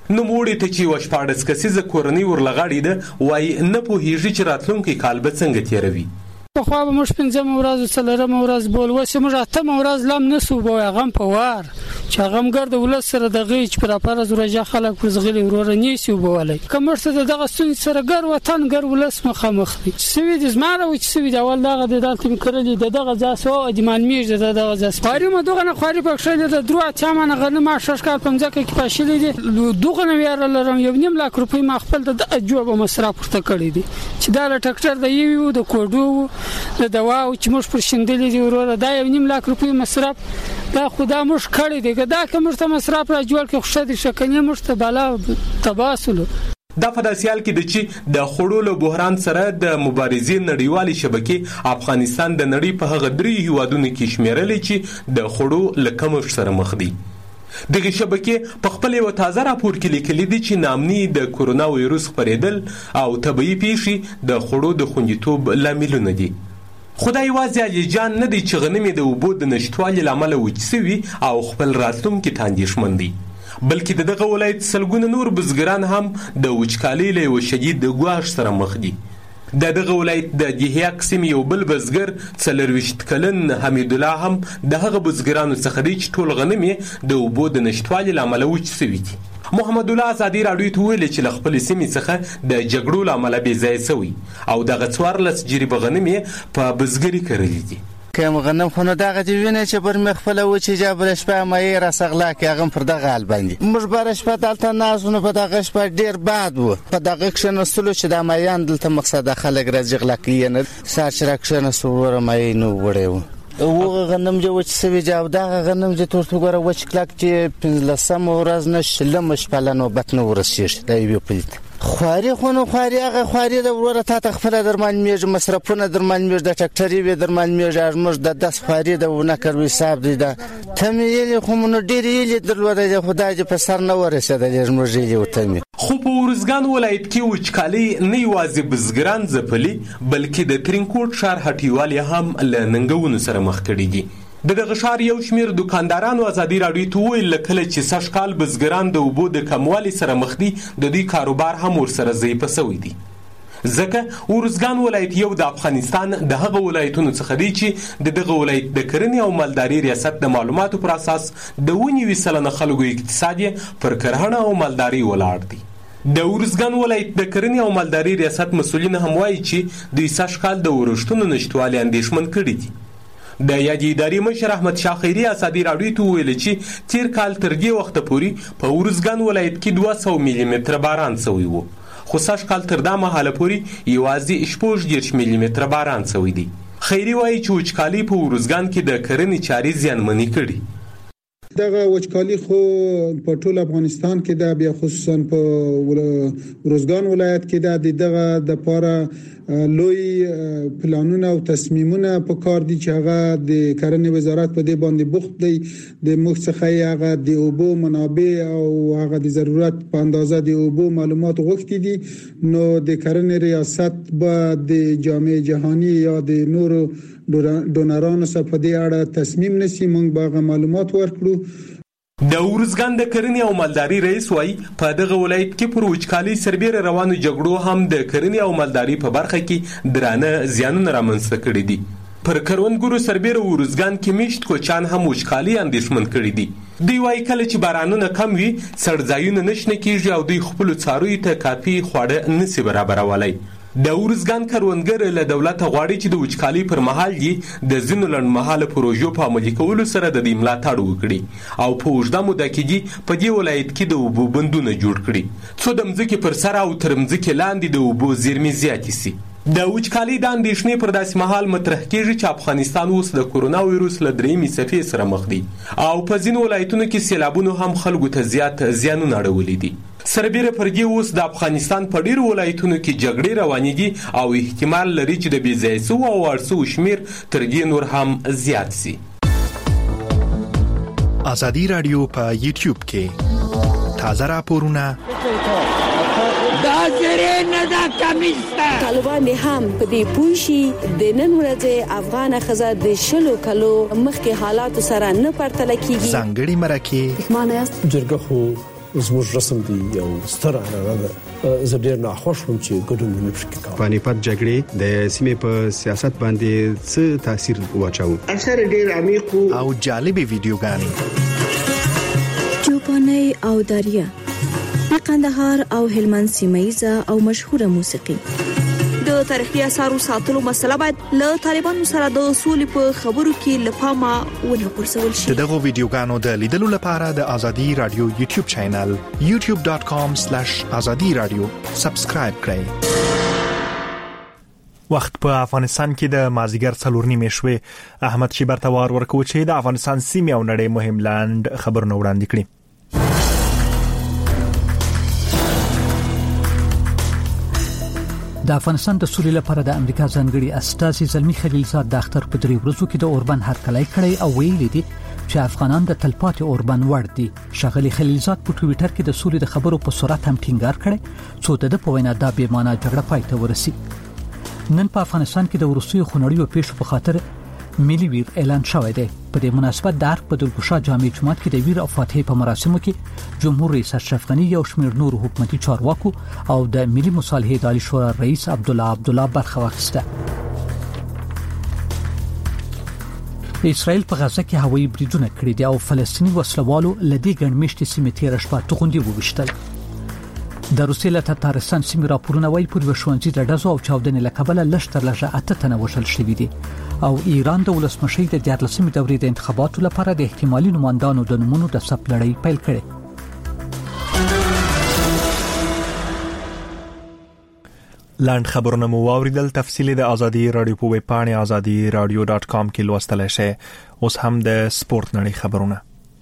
نوموړي ته چې یوه شپاړس کسیزه کورنۍ ورلغاړې ده وایي نه پوهېږي چې راتلونکی کال به څنګه تېروي. پخوا به موږ پنځمه ورځ څلورمه ورځ بول اوس موږ اتمه ورځ لم نسو به هغه هم په وار چې هغه هم ګرد ولس سره دغه چې پر فرض روژه خلک پر زغلي وروره نیسي وبولای که موږ ته دغه ستونزې سره ګر وطن ګر ولس مخامخ دي چې سوي د زماره و چې سوي د اول دغه د دلته مې کړلي د دغه ځاس او ادمان میږ د دغه ځاس خواري مو دغه نه خواري پکښلې د درو اتیا مانه غنم شش کال په مځکه کې پاشلې دي دغه نه ویره لرم یو نیم لاک روپۍ ما خپل د جوب مصرف ورته کړی دي چې دا له ټکټر د یوي د کوډو د دوا او چې موږ پر شندلې دي وروره دا یو نیم لاک روپۍ مصرف دا خدا موږ کړی دی دا که موږ ته مصرف را جوړ کې خوشته دي شکنې موږ ته بالا تباسلو. دا په داسې حال کې ده چې د خوړو له بحران سره د مبارزې نړیوالې شبکې افغانستان د نړۍ په هغه درې هیوادونو کې شمیرلې چې د خوړو له کمښت سره مخ دي. دغه شبکې په خپل یو تازه راپور کې لیکلي دي چې نامني د کورونا وایروس خپرېدل او طبیعي پیښې د خوړو د خوندیتوب لاملونه دي. خدای یوازې علي جان نه دی چې غنمې د اوبو د نشتوالي له امله وچ سوي او خپل راتلونکي ته اندېښمن دي بلکې د دغه ولایت سلګونه نور بزګران هم د وچکالۍ له یوه شدید ګواښ سره مخ دي. د دغه ولایت د دیهیاک سیمې یو بل بزګر څلرویشت کلن حمیدالله هم د هغه بزګرانو څخه دی چې ټول غنم یې د اوبو د نشتوالي له امله وچ سوي دي. محمد الله ازادي راډیو ته ویلي چې له خپلې سیمې څخه د جګړو له امله بې ځایه سوی او دغه څوارلس جریبه غنم یې په بزګري کرلي دي. که غنم خو نو دغه دې وینې چې پر مې خپله وچې جا بله شپه مایې راسغلا کړې هغه هم پر دغه حال باندې موږ بله شپه دلته ناست وو نو په دغه شپه ډېر باد و په دغه کښېنستلو چې دا مایان دلته مقصده خلک راځي غلا کوي نه سهار چې را کښېنستو وروره مایې نه وړی و هغه غنم چې وچ سوي دي او دغه غنم چې تورته ګوره وچ کلک چې پنځلسمه ورځ نه شلمه شپه له نوبت نه ورسېږي دا یوې پلي ته خواري خو نو خواري هغه خواري د وروره تا ته خپله در معلومېږي مصرفونه در معلومېږي د ټکټري وې در معلومېږي زموږ د دس خواري د ونه کړو حساب دی ده ته مې یلې خو مو نو ډېرې یلې درلوده دی خو دا دې په سر نه ورسېدلې زموږ یلې ورته مې خو په ارزګان ولایت کې وچکالۍ نه یوازې بزګران ځپلي بلکې د ترینکوټ ښار هټیوال هم له ننګونو سره مخ کړي دي. د دغه ښار یو شمېر دوکاندارانو ازادي راډیو ته وویل کله چې سږ کال بزګران د اوبو د کموالي سره مخ دي د دوی کاروبار هم ورسره ضعیفه سوی دی ځکه ارزګان ولایت یو د افغانستان د هغه ولایتونو څخه دی چې د دغه ولایت د کرنې او مالداري ریاست د معلوماتو پر اساس د اووه نوي سلنه خلکو اقتصاد یې پر کرهڼه او مالداري ولاړ دی. د ارزګان ولایت د کرنې او مالداري ریاست مسؤلین هم وایي چې دوی سږ کال د ورښتونو نشتوالي اندېښمن کړي دي. د یادې ادارې مشر احمد شاه خیري ازادي راډیو ته وویل چې تیر کال تر دې وخته پورې په ارزګان ولایت کې دوه سوه ملي متره باران سوی و خو سږ کال تر دا مهاله پورې یوازې شپږ دېرش ملي متره باران سوی دی. خیري وایي چې وچکالۍ په ارزګان کې د کرنې چارې زیانمنې کړي. دغه وچکالي خو په ټول افغانستان کې دا بیا خصوصا په ارزګان ولایت کې دا دغه د پاره لوی پلانونه او تصمیمونه په کار دي چې هغه د کرنې وزارت په دې باندې بوخت دی د موږ څخه هغه د اوبو منابع او هغه د ضرورت په اندازه د اوبو معلومات غوښتي دي نو د کرنې ریاست به د جامعه جهانی یا د نورو ډونرانو سره په دې اړه تصمیم نیسي موږ به معلومات ورکړو. د ارزګان د کرنې او مالداري رئیس وایي په دغه ولایت کې پر وچکالۍ سربېره روانو جګړو هم د کرنې او مالداري په برخه کې درانه زیانونه رامنځته کړي دي. پر کروندګرو سربېره ارزګان کې میشت کوچان هم وچکالۍ اندېښمن کړي دي. دوی وایي کله چې بارانونه کم وي څړځایونه نه شنه کېږي او دوی خپلو څارویو ته کافي خواړه نسي برابرولی. د ارزګان کروندګر له دولته غواړي چې د وچکالۍ پر مهال یې د ځینو لنډمهاله پروژو په عملي کولو سره د دې ملاتړ وکړي او په اوږده موده کې دې په دې ولایت کې د اوبو بندونه جوړ کړي څو د مځکې پر سر او تر مځکې لاندې د اوبو زیرمې زیاتې سي. د وچکالۍ د اندېښنې پر داسې مهال مطرح کېږي چې افغانستان اوس د کورونا وایروس له درېیمې څپې سره مخ دی او په ځینو ولایتونو کې سیلابونو هم خلکو ته زیات زیانونه اړولي دي. سربېره پر دې اوس د افغانستان په ډېرو ولایتونو کې جګړې روانې دي او احتمال لري چې د بې ځایه سوو او اړ سوو شمېر تر دې نور هم زیات سي. ازادي راډیو په یوټیوب کې تازه راپورونه طالبان هم په دې پوه شي د نن ورځې افغان ښځه د شلو کلو مخکې حالاتو سره نه پرتله کیږي. ځانګړي مرکې معنی است جرګه خو زموږ رسم دی یو ستر عنعنه ده. زه ډېر ناخوښ وم چې ګډون مې پکې کاوه. پانیپت جګړې د سیمې په سیاست باندې څه تاثیر واچاوه؟ اثر ډېر عمیق او جالبې ویډیوګانې. چوپاني او دریا د قندهار او هلمند سیمایزه او مشهوره موسیقي. د تاریخي اثارو ساتلو مسله باید له طالبانو سره د اصول په خبرو کې لپاره ونه پرسول شي. دغه ویډیوګانو د لیدلو لپاره د ازادي رادیو یوټیوب چینل یوټیوب ډاٹ کام سلیش ازادي رادیو سبسکرایب کړئ. وخت په افغانستان کې د مازیګر څلور نیمې شوې. احمد شیبر ته وار ورکوي چې د افغانستان سیمې او نړۍ مهم لاند خبرونه وړاندې کړي. د افغانستان د سولې لپاره د امریکا ځانګړي استازي زلمی خلیلزاد د اختر په درې ورځو کې د اوربن هرکلی کړی او ویلي دي چې افغانان د تلپاتې اوربن وړ دي. ښاغلي خلیلزاد په ټویټر کې د سولې د خبرو په سرعت هم ټینګار کړی څو د په وینا دا بې معنا جګړه پای ته ورسي. نن په افغانستان کې د وروستیو خونړیو پیښو په خاطر ملي ویر اعلان شوی دی. په دې مناسبت د ارګ په دلګوشا جامع جومات کې د ویر او فاتحې په مراسمو کې جمهور رئیس اشرف غنی یو شمېر نور حکومتي چارواکو او د ملي مصالحې ادارې شورا رئیس عبدالله عبدالله برخه واخیسته. اسرائیل په غزه کې هوایي بریدونه کړي دي او فلسطیني وسلوالو لدی ګڼمشتي سیمې تیر شپه توغندي وویشتل. د روسیې له تتارستان سیمې راپورونه وايي پر وښوونځي د ډزو او چاودنې له کبله لږ تر لږه اته تنه وژل شوي دي او ایران د ولسمشۍ د دیارلسمې دورې د انتخاباتو لپاره د احتمالي نوماندانو د نومونو د ثبت لړۍ پیل کړې. لاند خبرونه مو واوریدل. تفصیلی د ازادي رادیو په ویب پاڼه ازادي رادیو ډاٹ کام کې لوستلای شئ. اوس هم د سپورت نړۍ خبرونه.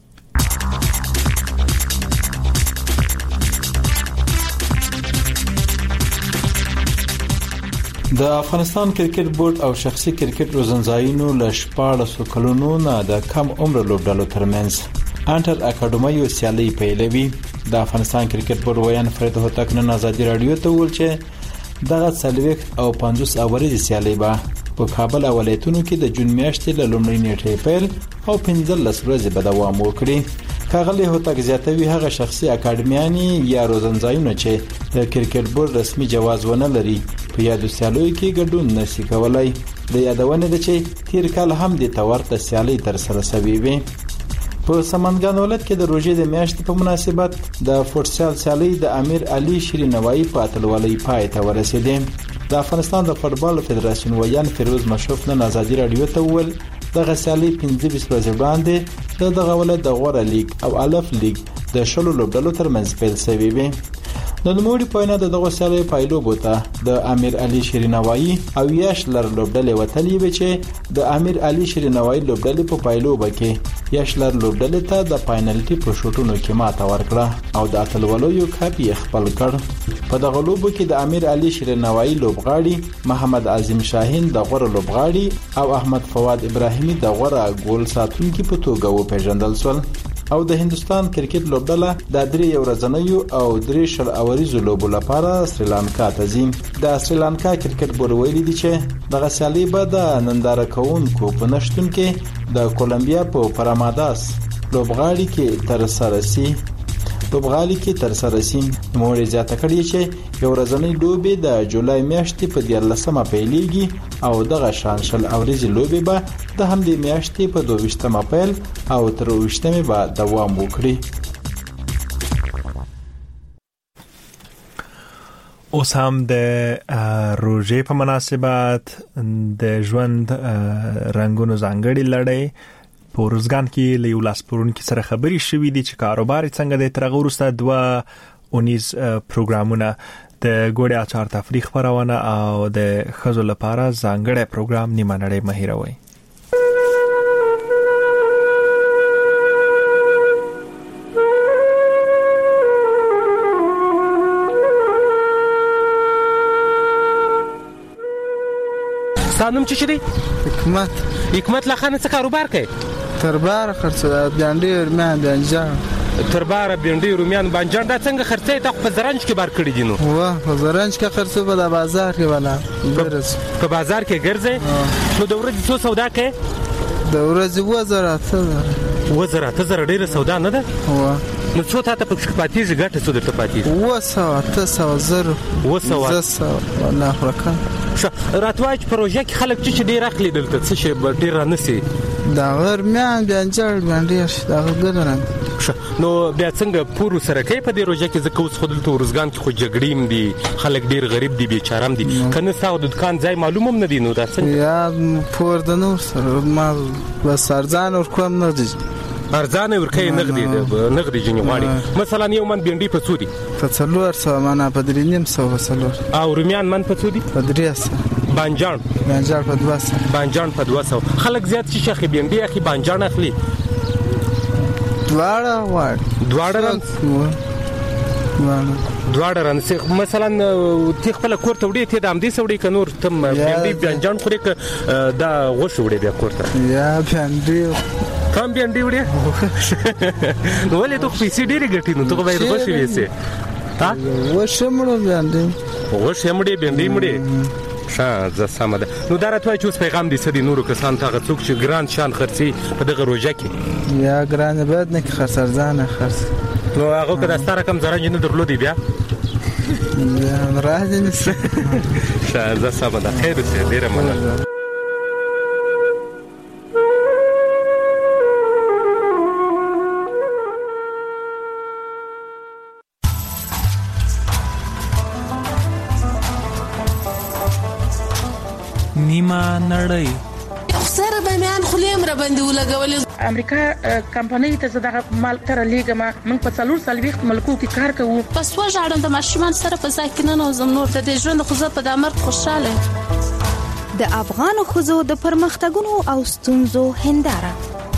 د افغانستان کرکټ بورډ او شخصي کرکټ روزنځایونو له شپاړسو کلونو نه د کم عمر لوبډلو ترمنځ انټر اکاډمي سیالي پیلوي. د افغانستان کرکټ بورډ ویان فرید هوتک نن ازادي رادیو ته وویل چې دغه څلوېښت او پنځوس اوريزي سیالي به په کابل ولایتونو کې د جون میاشتې له لومړۍ نیټې پیل او پنځلس ورځې به دوام وکړي. ښاغلي هوتک زیاتوي هغه شخصي اکاډمیانې یا روزنځایونه چې د کرکټ بورډ رسمي جواز ونه لري په یادو سیالیو کې ګډون نشي کولای. د یادونه ده چې تیر کال هم د تورته سیالي تر سره شوې وي. په سمنګان ولایت کې د روژې د میاشتې په مناسبت د فوټسال سیالي د امیر علي شیرینوایی په اتلولۍ پای ته ورسېده. د افغانستان د فوټبال فدراسیون ویان فیروز مشوف نن ازادي رادیو ته وویل دغه سیالي پنځه ویشت ورځې وړاندې د دغه ولایت د غوره لیګ او الف لیګ د شلو لوبډلو ترمنځ پیل شوی وي. د نوموړي په وینا د دغه سیالۍ پایلو بوته د امیر علي شیرینوایی او یاش لر لوبډلې وتلې وي چې د امیر علي شیرینوایی لوبډلې په پایلو بکې یاش لر لوبډلې ته د فائنلټي په شوټونو کې ماته ورکړه او د اتلولو کپ یې خپل کړ. په دغه لوبو کې د امیر علي شیرینوایی لوبغاړي محمد عظیم شاهین د غوره لوبغاړي او احمد فواد ابراهیمي د غوره ګول ساتونکي په توګه وپیژندل شول. او د هندستان کرکټ لوبډله د درې ورځنیو او درې شل اوریزو لوبو لپاره سریلانکا ته ځي. د سریلانکا کرکټ بورډ ویلي دی چې دغه سیالي به د ننداره کوونکو په نشتون کې د کولمبیا په پراماداس لوبغاړي کې تر سره سي لوبغاړي کې تر سره سي. موري زیاته کړی چې یو ورځنی لوبي د جولای میاشتې په دیارلسمه پیلېږي او دغه شانشل اوریزي لوبي به د همدې میاشتې په دوه ویشتمه پیل او تر ویشتمه به دوام وکړي. اوس هم د روژې په مناسبت د ژوند رنگونو ځانګړي لړۍ په روزګان کې له یو لاس پلورونکي سره خبرې شوې دي چې کاروبار څنګه د تر هغه وروسته دوه اونیز پروګرامونه د ګوړې اچار تفریح خبرونه او د ښځو لپاره ځانګړی پروګرام نیمه نړۍ مه هېروئ. سانم چې شری حکمت حکمت لا خانه څه کاروبار کوي؟ تربار خرڅه بانډي رومیان بانجان تربار بانډي رومیان بانجان دا څنګه خرڅه ته په زرنج کې بار کړی دي نو؟ واه په زرنج کې خرڅه په بازار کې ولا ګرځ په بازار کې ګرځي. نو د ورځې څو سودا کوي؟ د ورځې وزره ته وزره ته زره ډیره سودا نه ده. واه نو څو ته په پاتې ګټه څو درته پاتې وسه تاسو زر وسه زسه والله رقم راتواج پروژه کې خلک چې ډیر اخلي دلته څه شي ډیر نسی دا غیر میان بنجل باندې دا ګلران نو بیا څنګه پورو سره کې په دې روزه کې زکه اوس خود ته ورزګان کې خو جګړیم دي خلک ډیر غریب دي بیچارم دي کنه ساو د دکان ځای معلومم نه دي نو دا څنګه یا پور د نور سره ما بس ارزان ور کوم نه دي ارزان ور کوي نغدي نغدي جنې غواړي مثلا یو من بینډي په سودی په څلور سو معنا په درې نیم سو وسلور او رومیان من په سودی په درې سو بانجان بانجان په دوه سو بانجان په دوه سو خلک زیات شي شخې بینډي اخی بانجان اخلي دواړه وړ دواړه رن دواړه رن مثلا تی خپل کور ته وړي ته د امدي سوړي ک نور تم بینډي بانجان خوري ک دا غوښ وړي بیا کور ته یا بینډي کم بینډي وړي نو ولې ته پیسې ډېری ګټې نو ته باید غوښ وېسې ها غوښ مړ بینډي غوښ مړ بینډي مړ شان ز سمده نو درته چې اوس پیغام دي سدي نورو کسان ته څوک چې ګران شان خرسي په دغه روزه کې یا ګران بعد نه خرڅ ارزانه خرڅ نو هغه کدا ستاره کم زره جن درلودي بیا یا راځي نس شان ز سمده خیر سي ډیره مننه نیمه نړۍ سره به میان خلیم را باندې ولګولې امریکا کمپنۍ ته زداغه مال تر لیګما موږ په څلور سلويخت ملکو کې کار کوو پس وژاړم د ماشومان سره په ساکنه او زم نور د ژوند خو زه په دامر خوشاله د افغان خوځو د پرمختګونو او ستونزو هنداره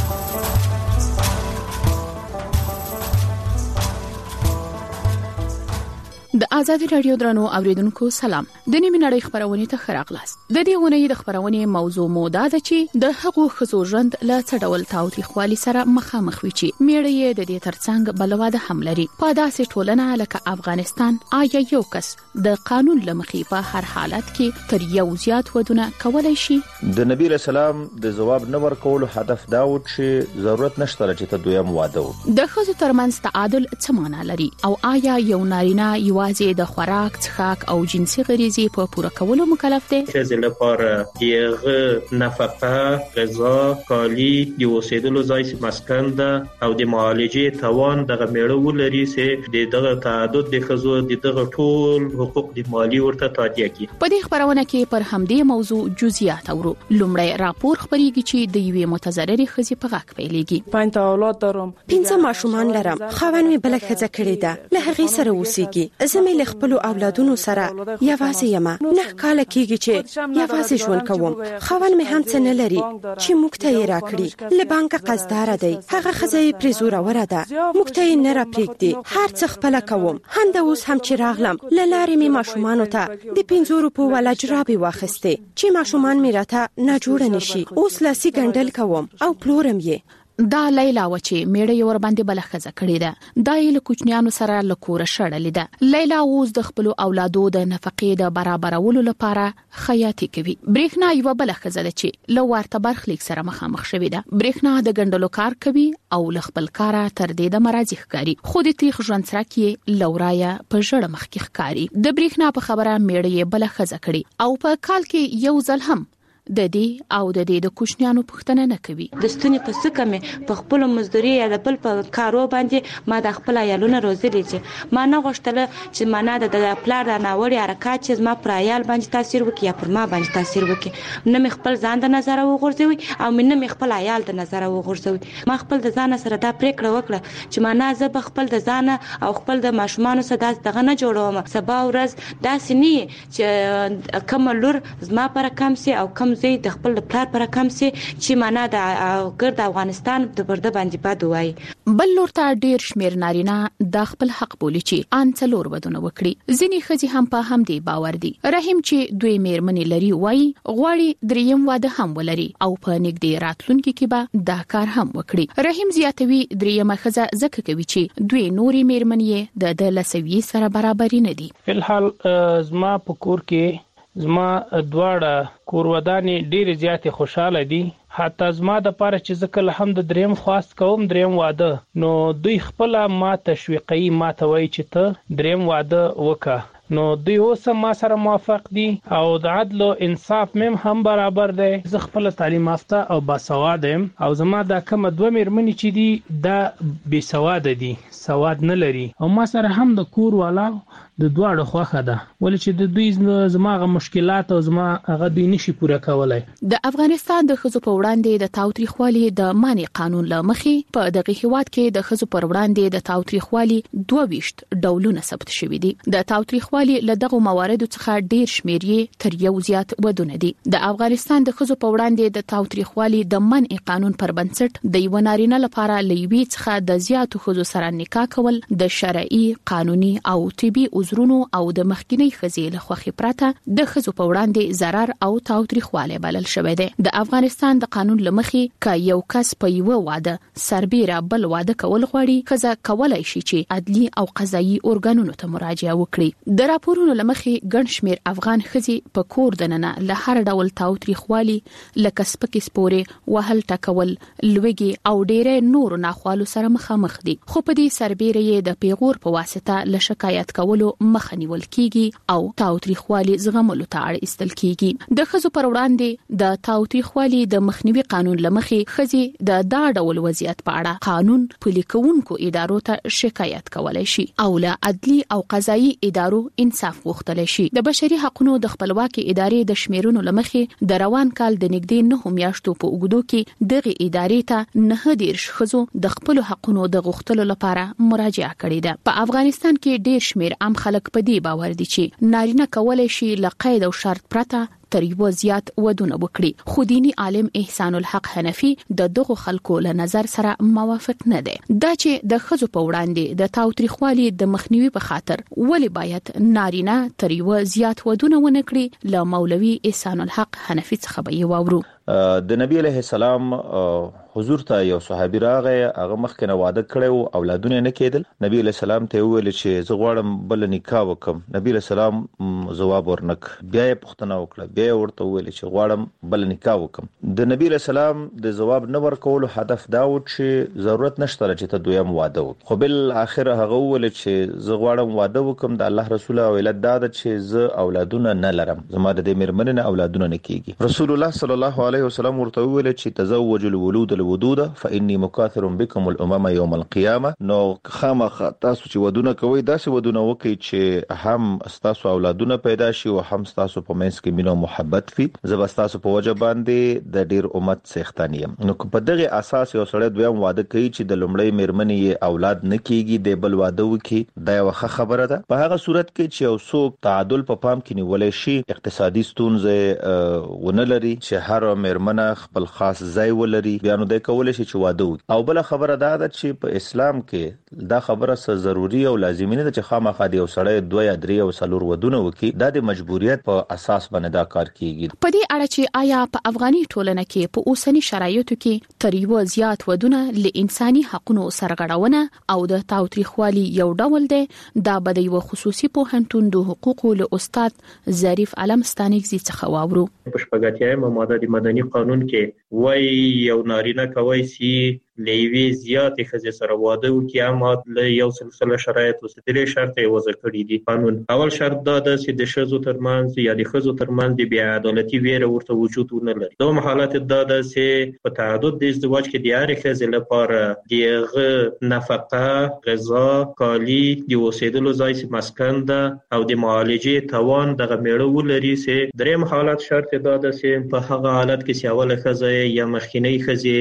د آزادي رادیو درنو اوریدونکو سلام د نیمه نړۍ خبرونه ته خراغلاس د دې غونې د خبرونه موضوع موده ده چې د حقوق خزو ژوند له څډول تاوتریخوالي سره مخامخ وي چې میړې د دې ترڅنګ بلواده حملري په داسې ټولنه لکه افغانستان آیا یو کس د قانون لمخې په هر حالت کې تر یو زیات ودونه کولای شي د نبی رسول الله د جواب نه ورکول هدف دا و چې ضرورت نشته چې ته دویم واده د خزو ترمنځ تعادل څه معنی لري او آیا یو نارینه یو واځي د خوراک څښاک او جنسي غریزې په پوره کولو مکلف دی چې لپاره یغه نفقه غذا کالی د اوسېدلو ځای مسکن ده او د معالجې توان دغه میړه ولري چې د دغه تعدد د خزو د دغه ټول حقوق د مالی ورته تادیه کی په دې خبرونه کې پر همدې موضوع جزئیات اورو لومړی راپور خبريږي چې د یوې متضررې خزې په غاک پیلېږي پنځه اولاد درم پنځه ماشومان لرم خوان می بل خزه کړی ده له هغه سره اوسېږي زمې خپل اولادونو سره یوازې یم نه کال کېږي چې یوازې ژوند کوم خوان مې هم څه نه لري چې موږ ته یې راکړي له بانک قصدار دی هغه خزې پریزوره وره ده موږ ته یې نه راپریږدي هر څه خپل کوم هم د اوس هم چې راغلم له لارې می ماشومان ته د پنځو روپو ولا جرابې واخستې چې ماشومان می راته نه جوړ نشي اوس لاسي ګندل کوم او پلورم یې دا لیلا و چې میړه یې ور باندې بلخزه کړې ده دا یې له کوچنیانو سره له کوره شړلې ده لیلا اوس د خپل اولادو د نفقې د برابرولو لپاره خیاطي کوي برېښنا یو بلخزه ده چې له ورته برخلیک سره مخامخ شوې ده برېښنا د ګندلو کار کوي او له خپل کاره تر دې د مرادي ښکاری خو د تیخ ژوند سره کې لورایا په ژړه مخ کې ښکاری د برېښنا په خبره میړه یې بلخزه کړي او په کال کې یو ځل هم د دې او د دې د کوشنیانو پښتنه نه کوي د ستوني په سکه مې په خپل مزدوري یا د بل په کارو باندې ما د خپل عیالونه روزلې چې ما نه غوښتله چې ما نه د پلار د ناوړي حرکت چې ما پر عیال باندې تاثیر وکړي یا پر ما باندې تاثیر وکړي نه مې خپل ځان د نظر وغورځوي او نه مې خپل عیال د نظر وغورځوي ما خپل د ځان سره دا پریکړه وکړه چې ما نه زه خپل د ځان او خپل د ماشومان سره دغه نه جوړوم سبا ورځ داسې نه چې کوم لور زما پر کم سي او کم زی د خپل پلار پر کم سي چې معنا د ګرد افغانستان د برده باندې پاد وای بل لور ته ډیر شمیر نارینه د خپل حق بولی چې ان څلور ودونه وکړي ځینی خزي هم په هم دی باور دي رحیم چې دوی میرمنې لري وای غواړي دریم واده هم ولري او په نګدي راتلونکي کې به دا کار هم وکړي رحیم زیاتوي دریم خزه زکه کوي چې دوی نوري میرمنې د د لسوي سره برابر نه دي فلحال زما په کور کې زما دواړه کورودانې ډېر زیاتې خوشاله دي. حتی زما د پاره چې زه کله هم د دریم خواست کوم دریم واده نو دوی خپل ما تشویقي ما ته وایي چې ته دریم واده وکړه نو دوی اوس ما سره موافق دي او د عدل او انصاف مم هم برابر دی. زه خپل تعلیم یافته او باسواد یم او زما د کوم دوه مېرمنې چې دي دا بې سواد دي سواد نه لري او ما سره هم د کور والا د دواړو خوخه ده ولې چې د دوی زماغه مشکلات او زما هغه دوی نشي پوره کولای. د افغانستان د خزو په وړاندې د تاوتریخوالي د مانع قانون لمخې په دغه هیواد کې د خزو پر وړاندې د تاوتریخوالي دوه ویشت ډولونه ثبت شوي دي. د تاوتریخوالي له دغه مواردو څخه ډیر شمیر یې تر یو زیات ودونه دي. د افغانستان د خزو په وړاندې د تاوتریخوالي د منع قانون پر بنسټ د یو نارینه لپاره لوي څخه د زیاتو خزو سره نکاح کول د شرعي قانوني او طبي عذرونو او د مخکینی خزې له خوخي پرته د خزو په وړاندې zarar او تاوتریخواله بلل شوی دی. د افغانستان د قانون لمخې ک یو کس په یو واده سربېره بل واده کول غواړي خزه کولای شي چې عدلي او قضایي ارګانونو ته مراجعه وکړي. د راپورونو لمخې ګڼ شمیر افغان خزې په کور دننه له هر ډول تاوتریخوالي لکه سپکې سپورې وهل ټکول لوګي او ډېرې نور ناخوالو سره مخامخ دي. خو په دې سربېره یې د پیغور په واسطه له شکایت کولو مخ نیول کیږي او تاوتریخوالي زغملو ته اړ ایستل کیږي. د خزو پر وړاندې د تاوتریخوالي د مخنیوي قانون لمخې خزې د دا ډول وضعیت په اړه قانون پلي کوونکو ادارو ته شکایت کولای شي او له عدلي او قضایي ادارو انصاف غوښتل شي. د بشري حقوقو د خپلواکي ادارې د شمیرونو لمخې د روان کال د نږدې نه میاشتو په اوږدو کې دغه ادارې ته نه ډیر خزو د خپل حقوقو د غوښتلو لپاره مراجعه کړې ده. په افغانستان کې ډیر شمیر عام خلک په دې باور دي چې نارینه کولای شي له قید او شرط پرته تر یو زیات ودونه وکړي. خو دینی عالم احسان الحق حنفي د دغه خلکو له نظر سره موافق نه دی. دا چې د خزو په وړاندې د تاوتریخوالي د مخنیوي په خاطر ولی باید نارینه تر یو زیات ودونه ونه کړي له مولوي احسان الحق حنفي څخه به یې واورو. د نبی علیه السلام حضور ته یو صحابي راغی هغه مخکنه واده کړو اولادونه نه کېدل. نبی علیه السلام ته ویل چې زه غواړم بل نکاح وکم. نبی علیه السلام جواب ورنک بیا یې پوښتنه وکړه بیا ورته ویل چې غواړم بل نکاح وکم. د نبی علیه السلام د جواب نه ورکول هدف دا و چې ضرورت نشته چې ته دویم واده وکړې. خو بل اخر هغه ویل چې زه غواړم واده وکم د الله رسول او علت دا چې زه اولادونه نه لرم زما د مېرمنې نه اولادونه نه کیږي. رسول الله صلی الله علیه وسلم ورته ویل چې تزوج الولود الودود فاني مكاثر بكم الامم يوم القيامه. نو خامخ تاسو چې ودونه کوي داسې ودونه وکړي چې هم تاسو اولادونه پیدا شي او هم تاسو په منځ کې مینه او محبت وي. زه تاسو په وجه باندې د ډیر امت څښتانیم. نو په دغه اساس یو سړی دویم واده کوي چې د لومړی مېرمنې اولاد نه کیږي د بل واده وکړي دا یو ښه خبره ده. په هغه صورت کې چې یو څوک تعادل په پام کې نیولای شي اقتصادي ستونزې ونه لري چې هر مېرمنه خپل خاص ځای ولري بیا نو د کول شي چې واده وکړي. او بل خبره دا ده چې په اسلام کې دا خبره څه ضروری او لازمي نه ده چې خامخا د یو سړی دوه یا درې او څلور ودونه وکړي. دا د مجبوریت په اساس باندې دا کار کیږي. په دې اړه چې آیا په افغاني ټولنه کې په اوسنی شرایطو کې تر یو زیات ودونه ل انساني حقوقو سرغړونه او د تاوتریخوالي یو ډول دی دا به د یو خصوصي پوهنتون د حقوقو له استاد ظریف علمستانیږي څخه واورو. په شپږاتیایم ماده د مدني قانون کې وایي یو نارینه کوي سي لیوی زیاتې خزې سره واده وکړي اما له یو سلسله شرایطو څخه درې شرط یې وضع کړي دي قانون. اول شرط دا ده چې د ښځو ترمنځ یا د ښځو ترمنځ د بې عدالتي ویره ورته وجود ونه لري. دوم حالت دا ده چې په تعدد د ازدواج کې د هرې ښځې لپاره د هغه نفقه غذا کالي د اوسېدلو ځای چې مسکن ده او د معالجې توان دغه میړه ولري. چې دریم حالت شرط دا ده چې په هغه حالت کې چې اوله ښځه یا مخکینی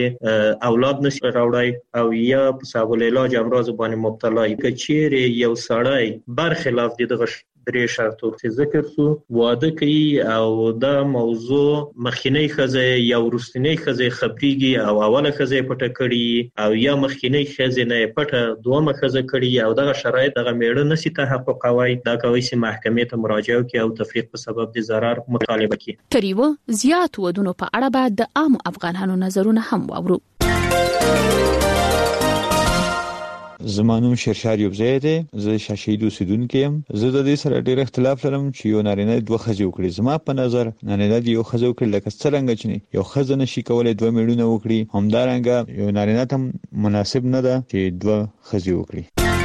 ښځې اولاد نشي راوړای او یا په سابل علاج امراض باندې مبتلا وي. که چیرې یو سړی برخلاف دغه درې شرطو چې ذکر شو واده کوي او دا موضوع مخکینی ښځه یا وروستنی ښځه خبريږي او اوله ښځه پټه کړي او یا مخکینی ښځه نه پټه دومره ښځه کړي او دغه شرایط دغه میړه نشي تحققوي. دا کوي چې محکمې ته مراجعه وکړي او تفریق په سبب د ضرر مطالبه کوي. تر یو زیات ودونو په اړه بعد د عام افغانانو نظرونه هم واورو. زمانوم شرشار یوبزی دی زه شاشید اوسیدونکو يم. زه د دې سره ډېر اختلاف لرم چې یو نارینه دوه ښځې وکړي. زما په نظر نارینه دی یو ښځه وکړي لکه څنګه چې یو ښځه نشي کولای دوه میړونه وکړي، همدارنګه یو نارینه ته مناسب نه ده چې دوه ښځې وکړي.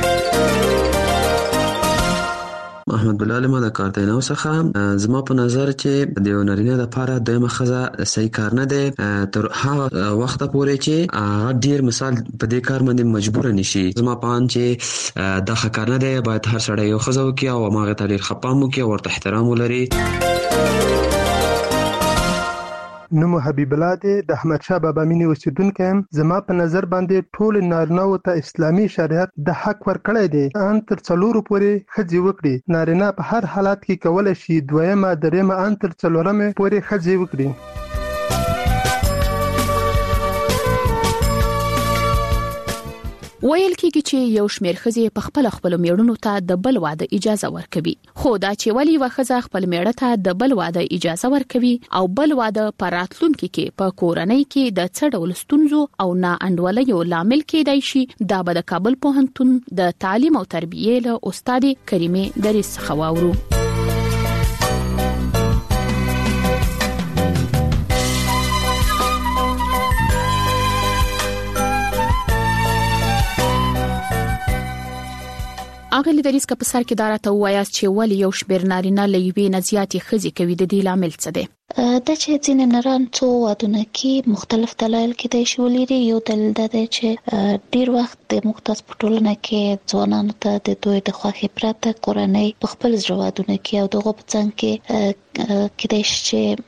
محمد بلال ما د کارتینو څخه زما په نظر چې د نارینه لپاره د مخزه صحیح کار نه دی تر هغه وخت پورې چې هغه ډیر مثال په دې کار باندې مجبور نشي. زما په ان چې د ښه کار نه دی، باید هر سړی یو خزه وکړي او هغه ته ډیر خپام وکړي او ورته احترام ولري. نوم حبیب الله دی، د احمد شاه بابا مینې اوسیدونکی یم. زما په نظر باندې ټول نارینه‌و ته اسلامي شریعت د حق ورکړی دی ان تر څلورو پورې ښځې وکړي. نارینه په هر حالت کې کولی شي دویمه درېیمه ان تر څلورمې پورې ښځې وکړي. ویل کېږي چې یو شمېر ښځې په خپل خپل میړونو ته د بل واده اجازه ورکوي، خو دا چې ولی و ښځه خپل میړه ته د بل واده اجازه ورکوي او بل واده په راتلونکي کې په کورنۍ کې د څه ډول ستونزو او نا انډولیو لامل کېدای شي، دا به د کابل پوهنتون د تعلیم او تربیې له استاد کریمې دریس څخه واورو. اغلی دریس که په سر کې دارته وایاست چې ولی یو شمېر نارینه له یوې نه زیاتې ښځې کوي، د دې لامل څه دی؟ دا چې ځینې نران څو وادونه کې مختلف دلایل کېدای شي ولري. یو دلیل دا دی چې ډیر وخت د مختص په ټولنه کې ځوانانو ته د دوی د خوښې پرته کورنۍ په خپل زړه وادونه کې او دغه په څنګ کې کېدای شي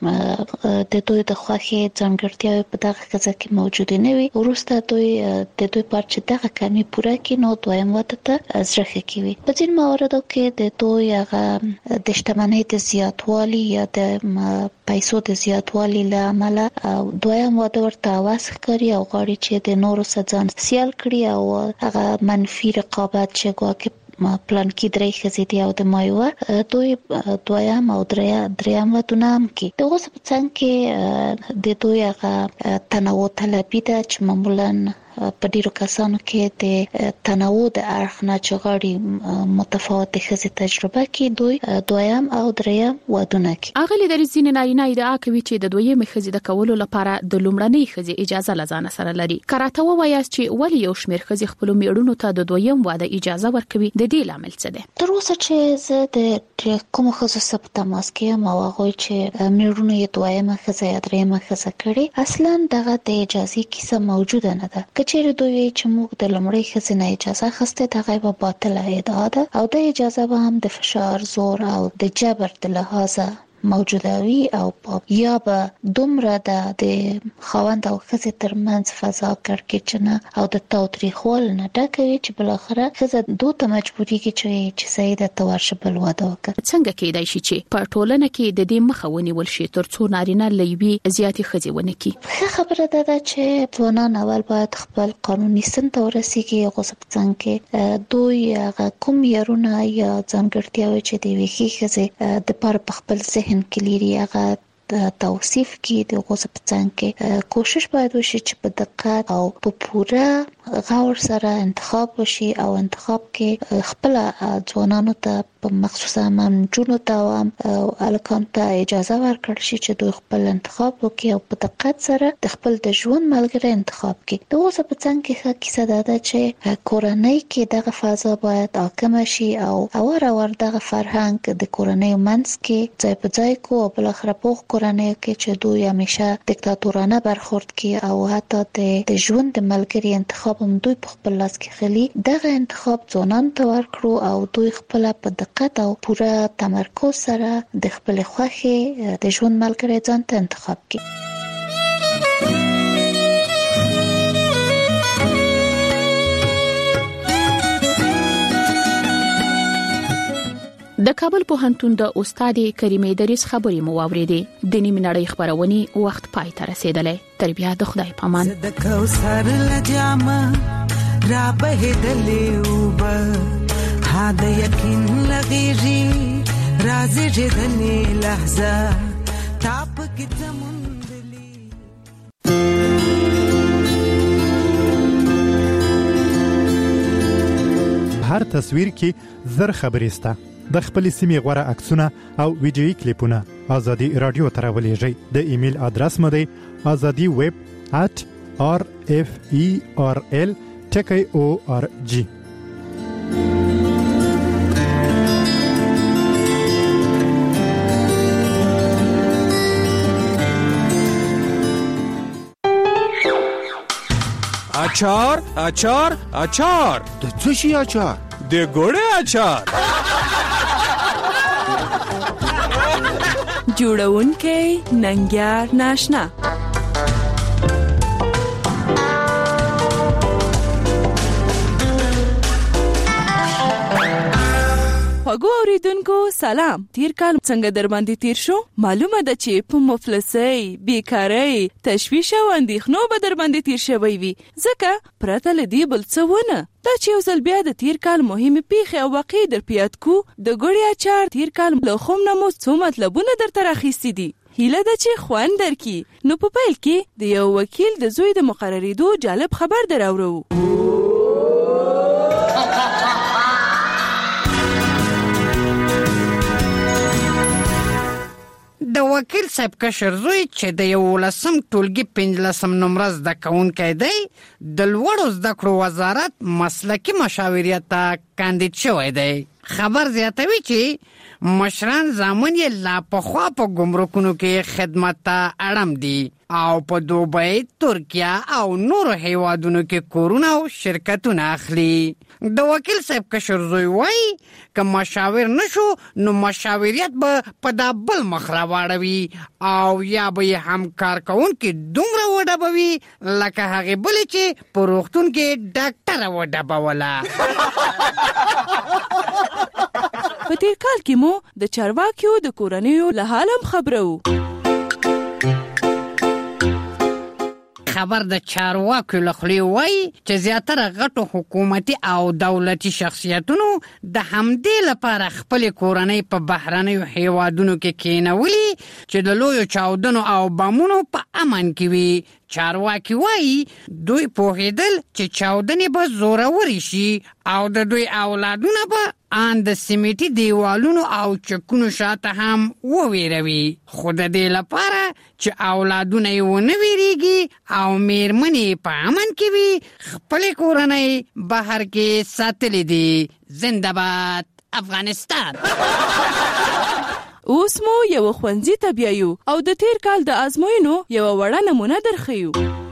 چې د دوی د خوښې ځانګړتیاوې په دغه ښځه کې موجودې نه وي. وروسته دوی د دوی پر چې دغه کمی پوره کړي نو دویم واده ته زړه ښه کوي. په ځینو مواردو کې د دوی هغه د شتمنۍ د زیاتوالي یا د پیسو د زیاتوالي له امله دویم واده ورته اواز ښکاري او غواړي چې د نورو سره ځان سیال کړي او هغه منفي رقابت چې ګواکې پلان کې درې ښځې دي او د مایوه دوی دویم او دریم ودونه هم کوي. دغه څه په څنګ کې د دوی هغه تنوع طلبي ده چې معمولا په ډیرو کسانو کې د تنوع د اړخ نه چې غواړي متفاوت ښځې تجربه کوي، دوی دویم او دریم ودونه کوي. اغلی دریس ځینې نارینه ادعا کوي چې د دویمې ښځې د کولو لپاره د لومړنۍ ښځې اجازه له ځانه سره لري. که راته ووایاست چې ولې یو شمېر ښځې خپلو میړونو ته د دویم واده اجازه ورکوي، د دې لامل څه دی؟ تر اوسه چې زه د کومو ښځو سره په تماس کې یم او هغوی چې میړونو یې دویمه ښځه یا دریمه ښځه کړې، اصلا دغه د اجازې کیسه موجوده نه ده. چیرې دوی چې موږ د لومړۍ ښځې نه اجازه اخیستې، دغه یوه باطله ادعا ده او د اجازه به هم د فشار، زور او د جبر د لحاظه موجوده وي او یا به دومره د خاوند او ښځې ترمنځ فضا کړکېچنه او د تاوتریخوالي نه ډکه وي چې بالاخره ښځه دوی ته مجبورېږي چې چې صحیح ده ته ورشه بل واده وکړه. څنګه کېدای شي چې په ټولنه کې د دې مخه ونیول شي تر څو نارینه له یوې زیاتې ښځې ونه کړي؟ ښه خبره ده ده چې ځوانان اول باید خپل قانوني سن ته ورسېږي. هغو څه په څنګ کې دوی هغه کوم معیارونه یا ځانګړتیاوې چې د یوې ښې ښځې دپاره په خپل ذهن کې لري هغه توصیف کې د غوسه په څنګ کې کوشش باید وشي چې په دقت او په پوره غور سره انتخاب وشي او انتخاب کې خپل ځوانانو ته په مخصوصا منجونو ته او الکان ته اجازه ورکړل شي چې دوی خپل انتخاب وکړي او په دقت سره د خپل د ژوند ملګری انتخاب کړي. د غوسه په څنګ کې ښه کیسه ده چې کورنۍ کې دغه فضا باید حاکم شي او اور اور دغه فرهنګ د کورنۍ منځ کې ځای په ځای کو او بل اخر په کورنۍ کې چې دوی همیشه دیکتاتورانه برخورد کوي او حتی د ژوند د ملګری انتخاب هم دوی په خپل لاس کې خلی. دغه انتخاب ځوانان ته ورکړو او دوی خپل په دقت او پوره تمرکز سره د خپل خوښي د ژوند ملګری ځان ته انتخاب کړي. د کابل پوهنتون د استاد کریمې دریس خبرې مو واورېدې. د نیمه نړۍ خبرونه وخت پای ته رسیدلې. تر بیا د خدای پامان. د کوثر لجامه را بهدلې وب ها د یقین لغېږي راز جدلې لحظه تاپ کې زمون هر تصویر کې زر خبرې سته. د خپل سیمې غوره عکسونه او ویډیویي کلیپونه ازادي رادیو ته راولېږئ. د ایمیل ادرس مو دی azadi web at rferl ټکی او ار جی. اچار اچار اچار د څه شي اچار؟ د ګوړې اچار. جوړونکی ننګیار ناشنا. خوږو اوریدونکو سلام. تیر کال څنګه در باندې تیر شو؟ معلومه ده چې په مفلسۍ، بیکارۍ، تشویش او اندېښنو به در باندې تیر شوی وي، ځکه پرته له دې بل څه ونه. دا چې یو ځل بیا د تیر کال مهمې پیښې او واقعې در په یاد کو. د ګوړې اچار تیر کال له خوم نه مو څو مطلبونه درته راخیستي دي. هیله ده چې خوند درکړي. نو په پیل کې د یو وکیل د زوی د مقرریدو جالب خبر دراوړو. د وکیل صاحب کشر زوی چې د یولسم ټولګي پنځلسم نمره زده کوونکی دی، د لوړو زده کړو وزارت مسلکي مشاوریت ته کاندید شوی دی. خبر زیاتوي چې مشران زامن یې لا پخوا په ګمرکونو کې خدمت ته اړم دي او په دوبۍ، ترکیه او نورو هیوادونو کې کورونه او شرکتونه اخلي. د وکیل صاحب کشر زوی وایي که مشاور نشو نو مشاوریت به په دا بل مخ راواړوي او یا به یې همکار کوونکي دومره وډبوي لکه هغې بلې چې په روغتون کې ډاکټره وډبوله. په تیر کال کې مو د چارواکیو د کورنیو له حال هم خبرو. خبر د چارواکو له خولې وایي چې زیاتره غټو حکومتي او دولتي شخصیتونو د همدې لپاره خپلې کورنۍ په بهرنیو هیوادونو کې کېنولي چې د لویو چاودنو او بمونو په امن کې وي. چارواکي وایي دوی پوهېدل چې چاودنې به زورورې شي او د دوی اولادونه به ان د سیمټي دیوالونو او چکونو شاته هم وویروي، خو د دې لپاره چې اولادونه یې ونه ویریږي او میرمنې په امن کې وي خپلې کورنۍ بهر کې ساتلې دي. زنده باد افغانستان. اوس مو یو ښوونځي ته بیایو او د تیر کال د ازموینو یو وړه نمونه درښیو.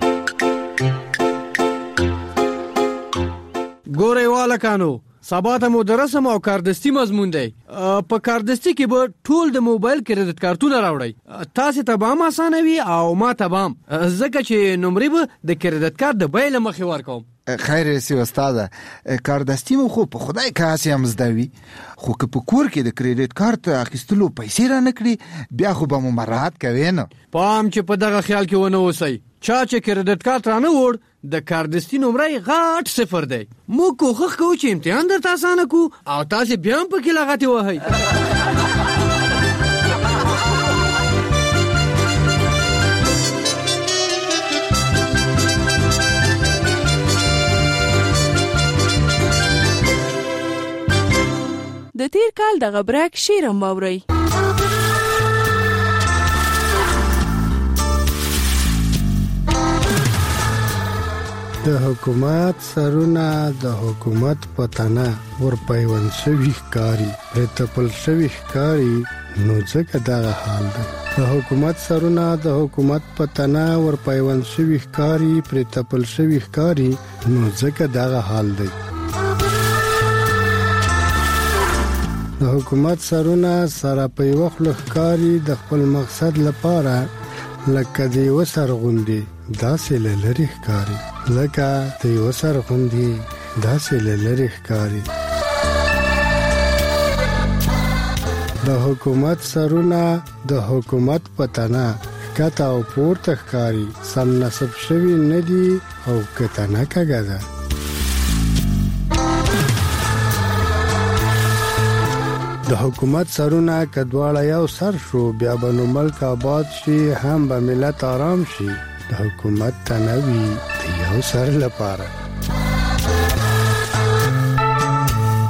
ګورئ والکانو، سبا ته مو د رسم او کاردستي مضمون دی. په کاردستي کې به ټول د موبایل کریډټ کارتونه راوړئ. تاسو ته به هم اسانه وي او ما ته به هم، ځکه چې نمرې به د کریډټ کارت د بیې له مخې ورکوم. خیر سی استاده، کاردستي مو خو په خدای کاسې هم زده وي، خو که په کور کې د کریډټ کارت اخیستلو پیسې را نه کړي بیا خو به مو مراحت کوي نه. پام چې په دغه خیال کې ونه اوسئ. چا چې کریډټ کارت را نه وړ د کاردستي نمرې غټ صفر دی. موږ کوښښ کوو چې امتحان درته اسانه کو او تاسو بیا هم پکې لغتې وهئ. د تیر کال د غبرک شیرم واورئ. د حکومت سرونه د حکومت پتانه ورپیوند شوي ښکاري، پرې تپل شوي ښکاري، نو ځکه دغه حال دی. د حکومت سرونه د حکومت پتانه ورپیوند شوي ښکاري، پرې تپل شوي ښکاري، نو ځکه دغه حال دی. د حکومت سرونه سره په یوه خوله ښکاري، د خپل مقصد لپاره لکه د یوه سر غوندې داسې له لرې ښکاري، لکه د یوه سر غوندې داسې له لرې ښکاري. د حکومت سرونه د حکومت په تنه ښکته او پورته ښکاري، سم نصب شوي نه دي او که تنه کږه ده. د حکومت سرونه که دواړه یو سر شو بیا به نو ملک آباد شي، هم به ملت آرام شي. د حکومت تنه وي د یو سر لپاره.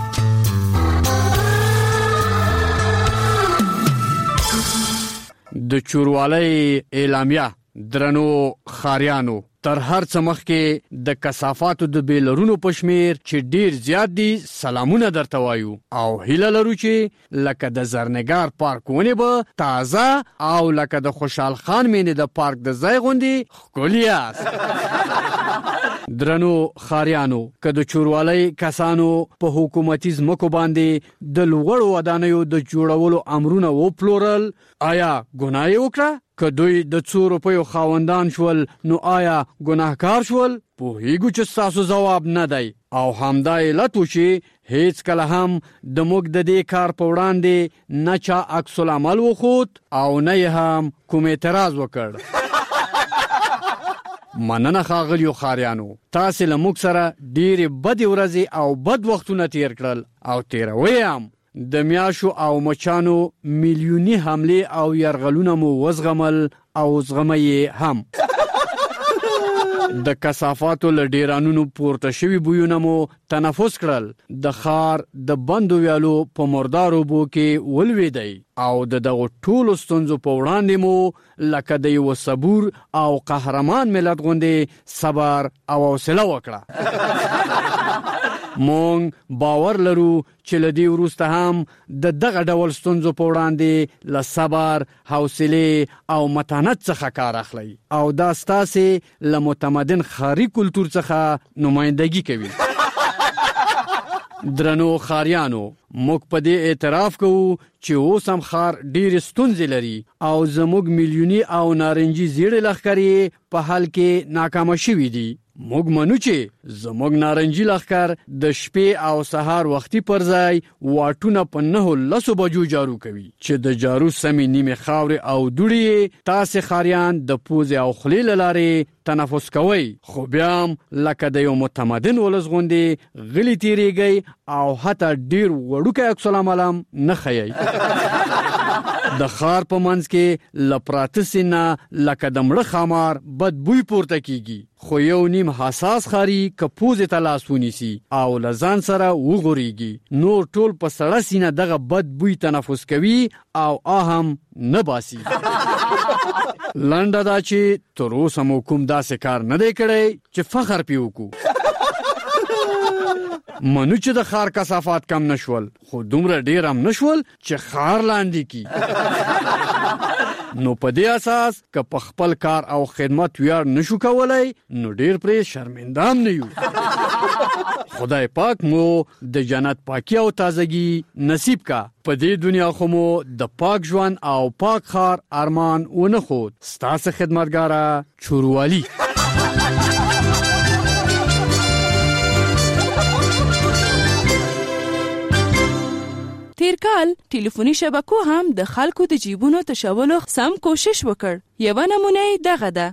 د چوروالۍ اعلامیه درنو خاریانو تر هر څه مخکې د کثافاتو د بیلرونو په شمیر چې ډیر زیات دي سلامونه درته وایو او هیله لرو چې لکه د زرنګار پارک ونې به تازه او لکه د خوشحال خان مینې د پارک د ځای غوندې ښکلي یاست. درنو خاریانو که د چوروالۍ کسانو په حکومتي ځمکو باندې د لوړو ودانیو د جوړولو امرونه وپلورل آیا ګناه یې وکړه؟ که دوی د څو روپیو خاوندان شول نو آیا ګناهکار شول؟ پوهیږو چې ستاسو ځواب نه دی او همدا علت و چې هیڅ کله هم د موږ د دې کار په وړاندې نه چا عکس العمل وښود او نه یې هم کوم اعتراض وکړ. مننه ښاغلیو خاریانو، تاسې له موږ سره ډېرې بدې ورځې او بد وختونه تیر کړل او تیروي هم. د میاشو او مچانو میلیونی حمله او یرغلونه مو وزغمل او زغمي هم. د کثافاتو له ډیرانونو پورته شوي بویونه مو تنفس کړل. د ښار د بندو ویالو په مردارو بو کې ولویدی او د دغو ټولو ستونزو په وړاندې مو لکه د یو صبور او قهرمان ملت غوندې صبر او حوصله وکړه. مونږ باور لرو چې له دې وروسته هم د دغه ډول ستونزو په وړاندې له صبر، حوصلې او متانت څخه کار اخلئ او دا ستاسې له متمدن ښاري کلتور څخه نمایندګي کوي. درنو خاریانو، موږ په دې اعتراف کوو چې اوس هم ښار ډېرې ستونزې لري او زموږ میلیوني او نارنجي زیړې لښکرې په حل کې ناکامه شوي دي. موږ منو چې زموږ نارنجي لښکر د شپې او سهار وختي پر ځای واټونه په نهو لسو بجو جارو کوي چې د جارو سمې نیمې خاورې او دوړې تاسې خاریان د پوزې او خولې له لارې تنفس کوئ، خو بیا هم لکه د یو متمدن ولس غوندې غلي تیریږئ او حتی ډېر وړوکی عکس العمل هم نه ښیئ. د ښار په منځ کې له پراته سینه لکه د مړه ښامار بد بوی پورته کیږي، خو یو نیم حساس ښاري که پوزې ته لاس ونیسي او له ځان سره وغورېږي نور ټول په سړه سینه دغه بد بوی تنفس کوي او آ هم نه باسي. لنډه دا چې تر اوسه مو کوم داسې کار نه دی کړی چې فخر پې وکړو. منو چې د ښار کثافات کم نشول، خو دومره ډیر هم نشول چې ښار لاندې کی. نو په دې اساس که په خپل کار او خدمت ویاړ نشو کولای نو ډیر پرې شرمنده هم نه یو. خدای پاک مو د جنت پاکی او تازگی نصیب کا. په دې دنیا خو مو د پاک ژوند او پاک ښار ارمان ونه خود. ستاسو خدمتګاره چوروالي. تیر کال ټلیفوني شبکو هم د خلکو د جیبونو تشولو سم کوشش وکړ. یوه نمونه دغه ده.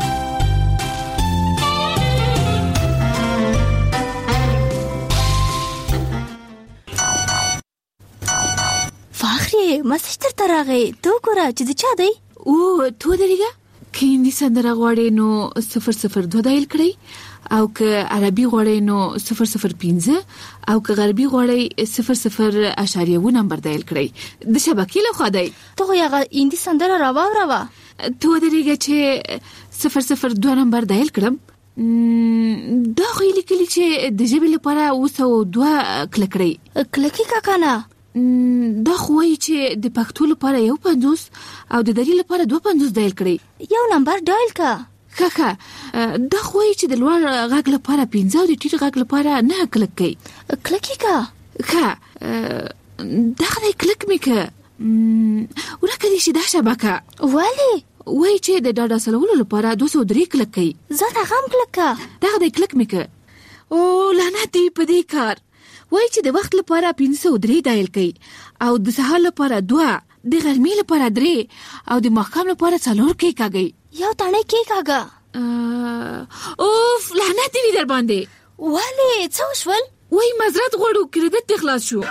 فاخري مسج تر تراغه تو ګوره چې د چا دی او تو درېګه کیندي سندره غوړې نو صفر صفر دو دایل کړئ او که عربي غوړې نو صفر صفر پنځه او که غربي غوړې صفر صفر اشاریه و نمبر دایل کړئ. د شبکې له خوا دی. ته خو هغه هندي سندره راواوروه. تو درېګه چې صفر صفر دو نمبر دایل کړم دا خو یې لیکلي چې د ژبې لپاره اوه سوه دوه کلک کړئ. کلکې کاکا نه، دا خو وایي چې د پښتو لپاره یو پنځوس او د دري لپاره دوه پنځوس دایل کړئ. یو نمبر دایل کا. ښه ښه دا خو وایي چې د لوړ غږ لپاره پنځه او د ټیټ غږ لپاره نه کلک کوي. کلکې کا. ښه دغه دی کلک مې که ورکه دې شي دا شبکه. ولې؟ وایي چې د ډاډا سلولو لپاره دوه سوه درې کلک کوي. زه دغه هم کلک کا. دغه دی کلک مې که. او لعنت دی په دې کار. وایي چې د وخت لپاره پنځه سوه درې دایل کوي او د سهار لپاره دوه، د غرمې لپاره درې او د ماښام لپاره څلور کې کاږي. یو تڼۍ کې کاږه. اوف لعنت دی در باندې. ولې څه وشول؟ وایي معذرت غواړو کریډټ دې خلاص شو.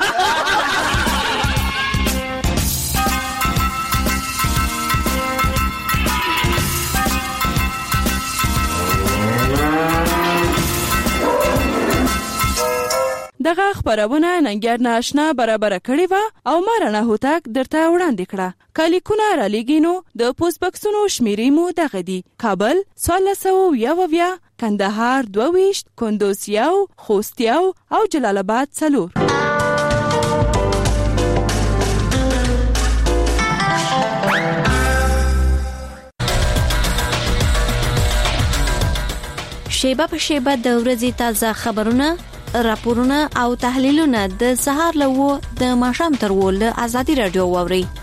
دغه خبرونه ننګر ناشنا برابر کړي و او مارانه هوتک درته وړاندې کړه. کالیکونه را لګینو د پوسټ بکسونو شمیرې مو دغه دي: کابل څوارلس سوه یو اویا، کندهار دوه ویشت، کندوز یو، خوست یو او جلال آباد څلور. شیبه په شیبه د ورځې تازه خبرونه، راپورونه او تحلیلونه د سهار له و د ماښام تر و له ازادي رادیو واوري.